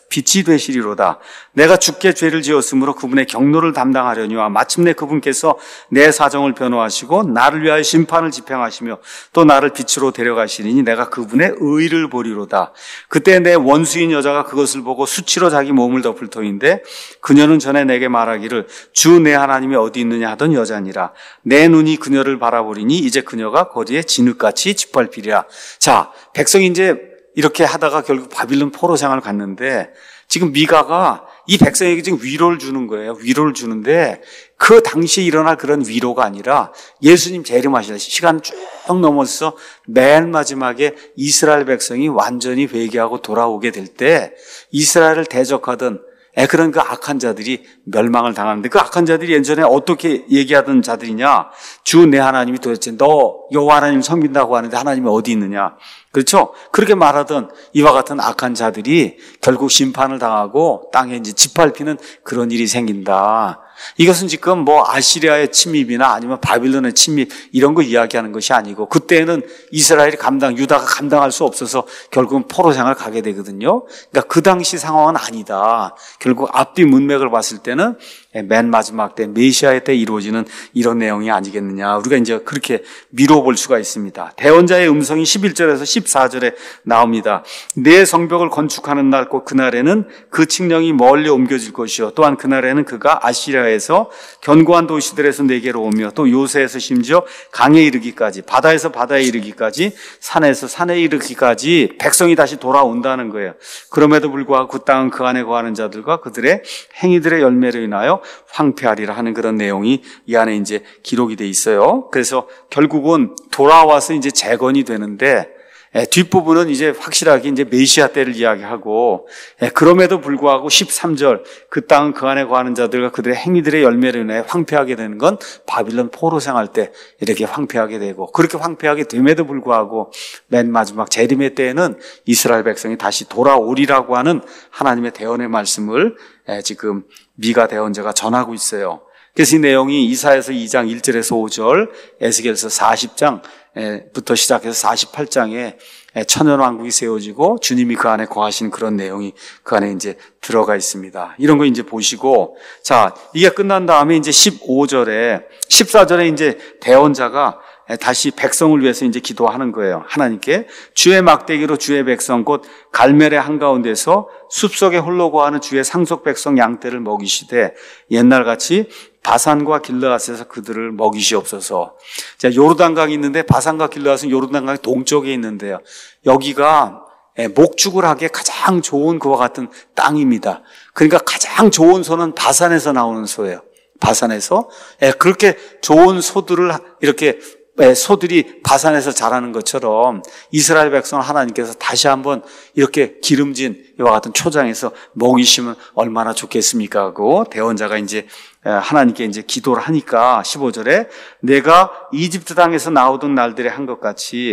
빛이 되시리로다. 내가 주께 죄를 지었으므로 그분의 경노를 담당하려니와 마침내 그분께서 내 사정을 변호하시고 나를 위하여 심판을 집행하시며 또 나를 빛으로 데려가시리니 내가 그분의 의를 보리로다. 그때 내 원수인 여자가 그것을 보고 수치로 자기 몸을 덮을 터인데 그녀는 전에 내게 말하기를 주 내 하나님이 어디 있느냐 하던 여자니라. 내 눈이 그녀를 바라보리니 이제 그녀가 거리에 진흙같이 짓밟히리라. 자, 백성이 이제 이렇게 하다가 결국 바빌론 포로 생활을 갔는데 지금 미가가 이 백성에게 지금 위로를 주는 거예요. 위로를 주는데 그 당시에 일어날 그런 위로가 아니라 예수님 재림하시다 시간 쭉 넘어서 맨 마지막에 이스라엘 백성이 완전히 회개하고 돌아오게 될 때 이스라엘을 대적하던 그런 그 악한 자들이 멸망을 당하는데 그 악한 자들이 예전에 어떻게 얘기하던 자들이냐? 주 내 하나님이 도대체 너 여호와 하나님 섬긴다고 하는데 하나님이 어디 있느냐? 그렇죠? 그렇게 말하던 이와 같은 악한 자들이 결국 심판을 당하고 땅에 이제 짓밟히는 그런 일이 생긴다. 이것은 지금 뭐 아시리아의 침입이나 아니면 바빌론의 침입 이런 거 이야기하는 것이 아니고 그때는 이스라엘이 유다가 감당할 수 없어서 결국은 포로 생활을 가게 되거든요. 그러니까 그 당시 상황은 아니다. 결국 앞뒤 문맥을 봤을 때는 맨 마지막 때 메시아의 때 이루어지는 이런 내용이 아니겠느냐. 우리가 이제 그렇게 미뤄볼 수가 있습니다. 대언자의 음성이 11절에서 14절에 나옵니다. 내 성벽을 건축하는 날 곧 그날에는 그 칙령이 멀리 옮겨질 것이요 또한 그날에는 그가 아시리아에서 견고한 도시들에서 내게로 오며 또 요새에서 심지어 강에 이르기까지 바다에서 바다에 이르기까지 산에서 산에 이르기까지 백성이 다시 돌아온다는 거예요. 그럼에도 불구하고 그 땅은 그 안에 거하는 자들과 그들의 행위들의 열매로 인하여 황폐하리라 하는 그런 내용이 이 안에 이제 기록이 돼 있어요. 그래서 결국은 돌아와서 이제 재건이 되는데 뒷부분은 이제 확실하게 이제 메시아 때를 이야기하고 그럼에도 불구하고 13절 그 땅은 그 안에 거하는 자들과 그들의 행위들의 열매로 인해 황폐하게 되는 건 바빌론 포로 생활 때 이렇게 황폐하게 되고 그렇게 황폐하게 됨에도 불구하고 맨 마지막 재림의 때에는 이스라엘 백성이 다시 돌아오리라고 하는 하나님의 대언의 말씀을 지금 미가 대언자가 전하고 있어요. 그래서 이 내용이 이사야서 2장 1절에서 5절, 에스겔서 40장부터 시작해서 48장에 천연왕국이 세워지고 주님이 그 안에 거하시는 그런 내용이 그 안에 이제 들어가 있습니다. 이런 거 이제 보시고, 자, 이게 끝난 다음에 이제 14절에 이제 대언자가 다시 백성을 위해서 이제 기도하는 거예요. 하나님께 주의 막대기로 주의 백성 곧 갈멜의 한가운데서 숲속에 홀로 거하는 주의 상속 백성 양떼를 먹이시되 옛날같이 바산과 길르앗에서 그들을 먹이시옵소서. 자, 요르단강이 있는데 바산과 길르앗은 요르단강 동쪽에 있는데요. 여기가 목축을 하기에 가장 좋은 그와 같은 땅입니다. 그러니까 가장 좋은 소는 바산에서 나오는 소예요. 바산에서 그렇게 좋은 소들을 이렇게 소들이 바산에서 자라는 것처럼 이스라엘 백성을 하나님께서 다시 한번 이렇게 기름진 이와 같은 초장에서 먹이시면 얼마나 좋겠습니까 하고 대언자가 이제 하나님께 이제 기도를 하니까 15절에 내가 이집트 땅에서 나오던 날들에 한 것 같이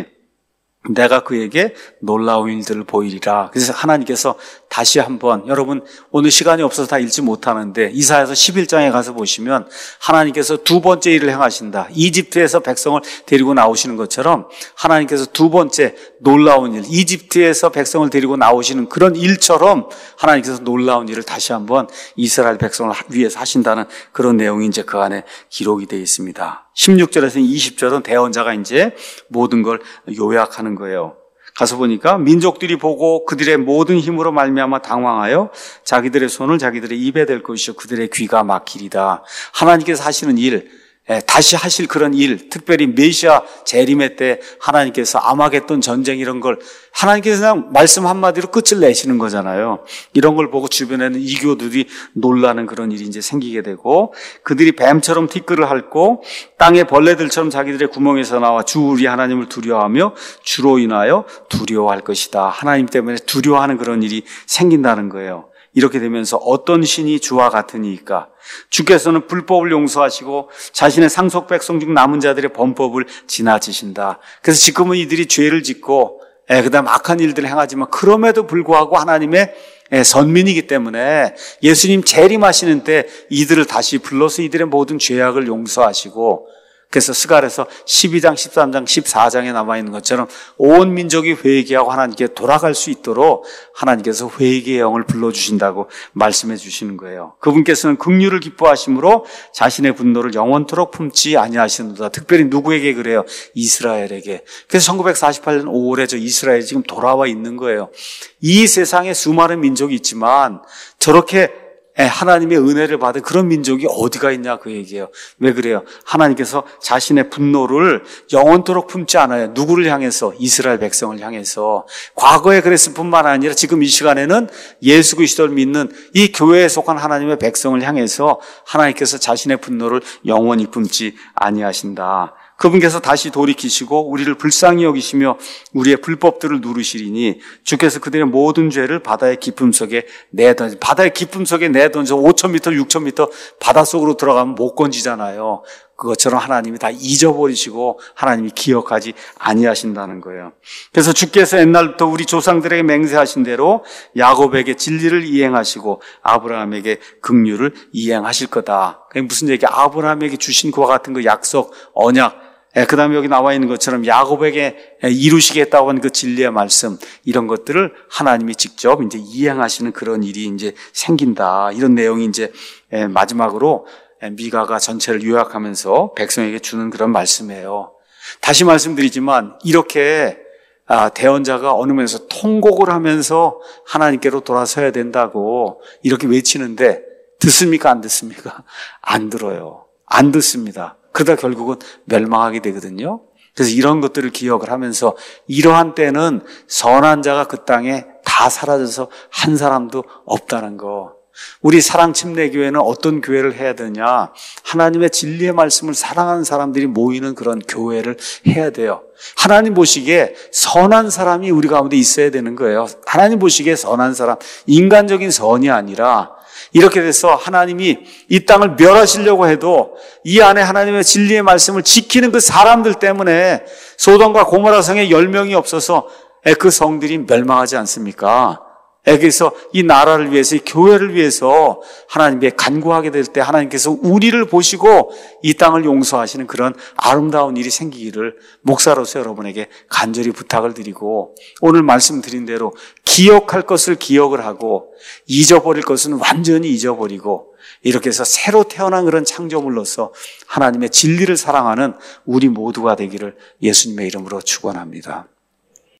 내가 그에게 놀라운 일들을 보이리라. 그래서 하나님께서 다시 한번, 여러분 오늘 시간이 없어서 다 읽지 못하는데 이사야서 11장에 가서 보시면 하나님께서 두 번째 일을 행하신다. 이집트에서 백성을 데리고 나오시는 것처럼 하나님께서 두 번째 놀라운 일, 이집트에서 백성을 데리고 나오시는 그런 일처럼 하나님께서 놀라운 일을 다시 한번 이스라엘 백성을 위해서 하신다는 그런 내용이 이제 그 안에 기록이 되어 있습니다. 16절에서 20절은 대언자가 이제 모든 걸 요약하는 거예요. 가서 보니까 민족들이 보고 그들의 모든 힘으로 말미암아 당황하여 자기들의 손을 자기들의 입에 댈 것이요 그들의 귀가 막히리다. 하나님께서 하시는 일, 다시 하실 그런 일, 특별히 메시아 재림의 때 하나님께서 아마겟돈 전쟁 이런 걸 하나님께서 그냥 말씀 한마디로 끝을 내시는 거잖아요. 이런 걸 보고 주변에는 이교들이 놀라는 그런 일이 이제 생기게 되고 그들이 뱀처럼 티끌을 핥고 땅의 벌레들처럼 자기들의 구멍에서 나와 주 우리 하나님을 두려워하며 주로 인하여 두려워할 것이다. 하나님 때문에 두려워하는 그런 일이 생긴다는 거예요. 이렇게 되면서 어떤 신이 주와 같으니까 주께서는 불법을 용서하시고 자신의 상속 백성 중 남은 자들의 범법을 지나치신다. 그래서 지금은 이들이 죄를 짓고 그다음 악한 일들을 행하지만 그럼에도 불구하고 하나님의 선민이기 때문에 예수님 재림하시는 때 이들을 다시 불러서 이들의 모든 죄악을 용서하시고 그래서 스갈에서 12장, 13장, 14장에 남아있는 것처럼 온 민족이 회개하고 하나님께 돌아갈 수 있도록 하나님께서 회개의 영을 불러주신다고 말씀해 주시는 거예요. 그분께서는 긍휼을 기뻐하심으로 자신의 분노를 영원토록 품지 아니하시는도다. 특별히 누구에게 그래요? 이스라엘에게. 그래서 1948년 5월에 저 이스라엘이 지금 돌아와 있는 거예요. 이 세상에 수많은 민족이 있지만 저렇게 하나님의 은혜를 받은 그런 민족이 어디가 있냐 그 얘기예요. 왜 그래요? 하나님께서 자신의 분노를 영원토록 품지 않아요. 누구를 향해서? 이스라엘 백성을 향해서. 과거에 그랬을 뿐만 아니라 지금 이 시간에는 예수 그리스도를 믿는 이 교회에 속한 하나님의 백성을 향해서 하나님께서 자신의 분노를 영원히 품지 아니하신다. 그분께서 다시 돌이키시고 우리를 불쌍히 여기시며 우리의 불법들을 누르시리니 주께서 그들의 모든 죄를 바다의 깊음 속에 내던져. 바다의 깊음 속에 내던져 5,000m, 6,000m 바닷속으로 들어가면 못 건지잖아요. 그것처럼 하나님이 다 잊어버리시고 하나님이 기억하지 아니하신다는 거예요. 그래서 주께서 옛날부터 우리 조상들에게 맹세하신 대로 야곱에게 진리를 이행하시고 아브라함에게 긍휼을 이행하실 거다. 그게 무슨 얘기야? 아브라함에게 주신 그와 같은 그 약속, 언약, 그 다음에 여기 나와 있는 것처럼 야곱에게 이루시겠다고 하는 그 진리의 말씀, 이런 것들을 하나님이 직접 이제 이행하시는 그런 일이 이제 생긴다. 이런 내용이 이제 마지막으로 미가가 전체를 요약하면서 백성에게 주는 그런 말씀이에요. 다시 말씀드리지만 이렇게 대언자가 어느 면에서 통곡을 하면서 하나님께로 돌아서야 된다고 이렇게 외치는데 듣습니까? 안 듣습니까? 안 들어요. 안 듣습니다. 그러다 결국은 멸망하게 되거든요. 그래서 이런 것들을 기억을 하면서 이러한 때는 선한 자가 그 땅에 다 사라져서 한 사람도 없다는 거. 우리 사랑침례교회는 어떤 교회를 해야 되냐? 하나님의 진리의 말씀을 사랑하는 사람들이 모이는 그런 교회를 해야 돼요. 하나님 보시기에 선한 사람이 우리 가운데 있어야 되는 거예요. 하나님 보시기에 선한 사람, 인간적인 선이 아니라 이렇게 돼서 하나님이 이 땅을 멸하시려고 해도 이 안에 하나님의 진리의 말씀을 지키는 그 사람들 때문에 소돔과 고모라 성에 10명이 없어서 그 성들이 멸망하지 않습니까? 그래서 이 나라를 위해서, 이 교회를 위해서 하나님께 간구하게 될 때 하나님께서 우리를 보시고 이 땅을 용서하시는 그런 아름다운 일이 생기기를 목사로서 여러분에게 간절히 부탁을 드리고, 오늘 말씀드린 대로 기억할 것을 기억을 하고 잊어버릴 것은 완전히 잊어버리고 이렇게 해서 새로 태어난 그런 창조물로서 하나님의 진리를 사랑하는 우리 모두가 되기를 예수님의 이름으로 축원합니다.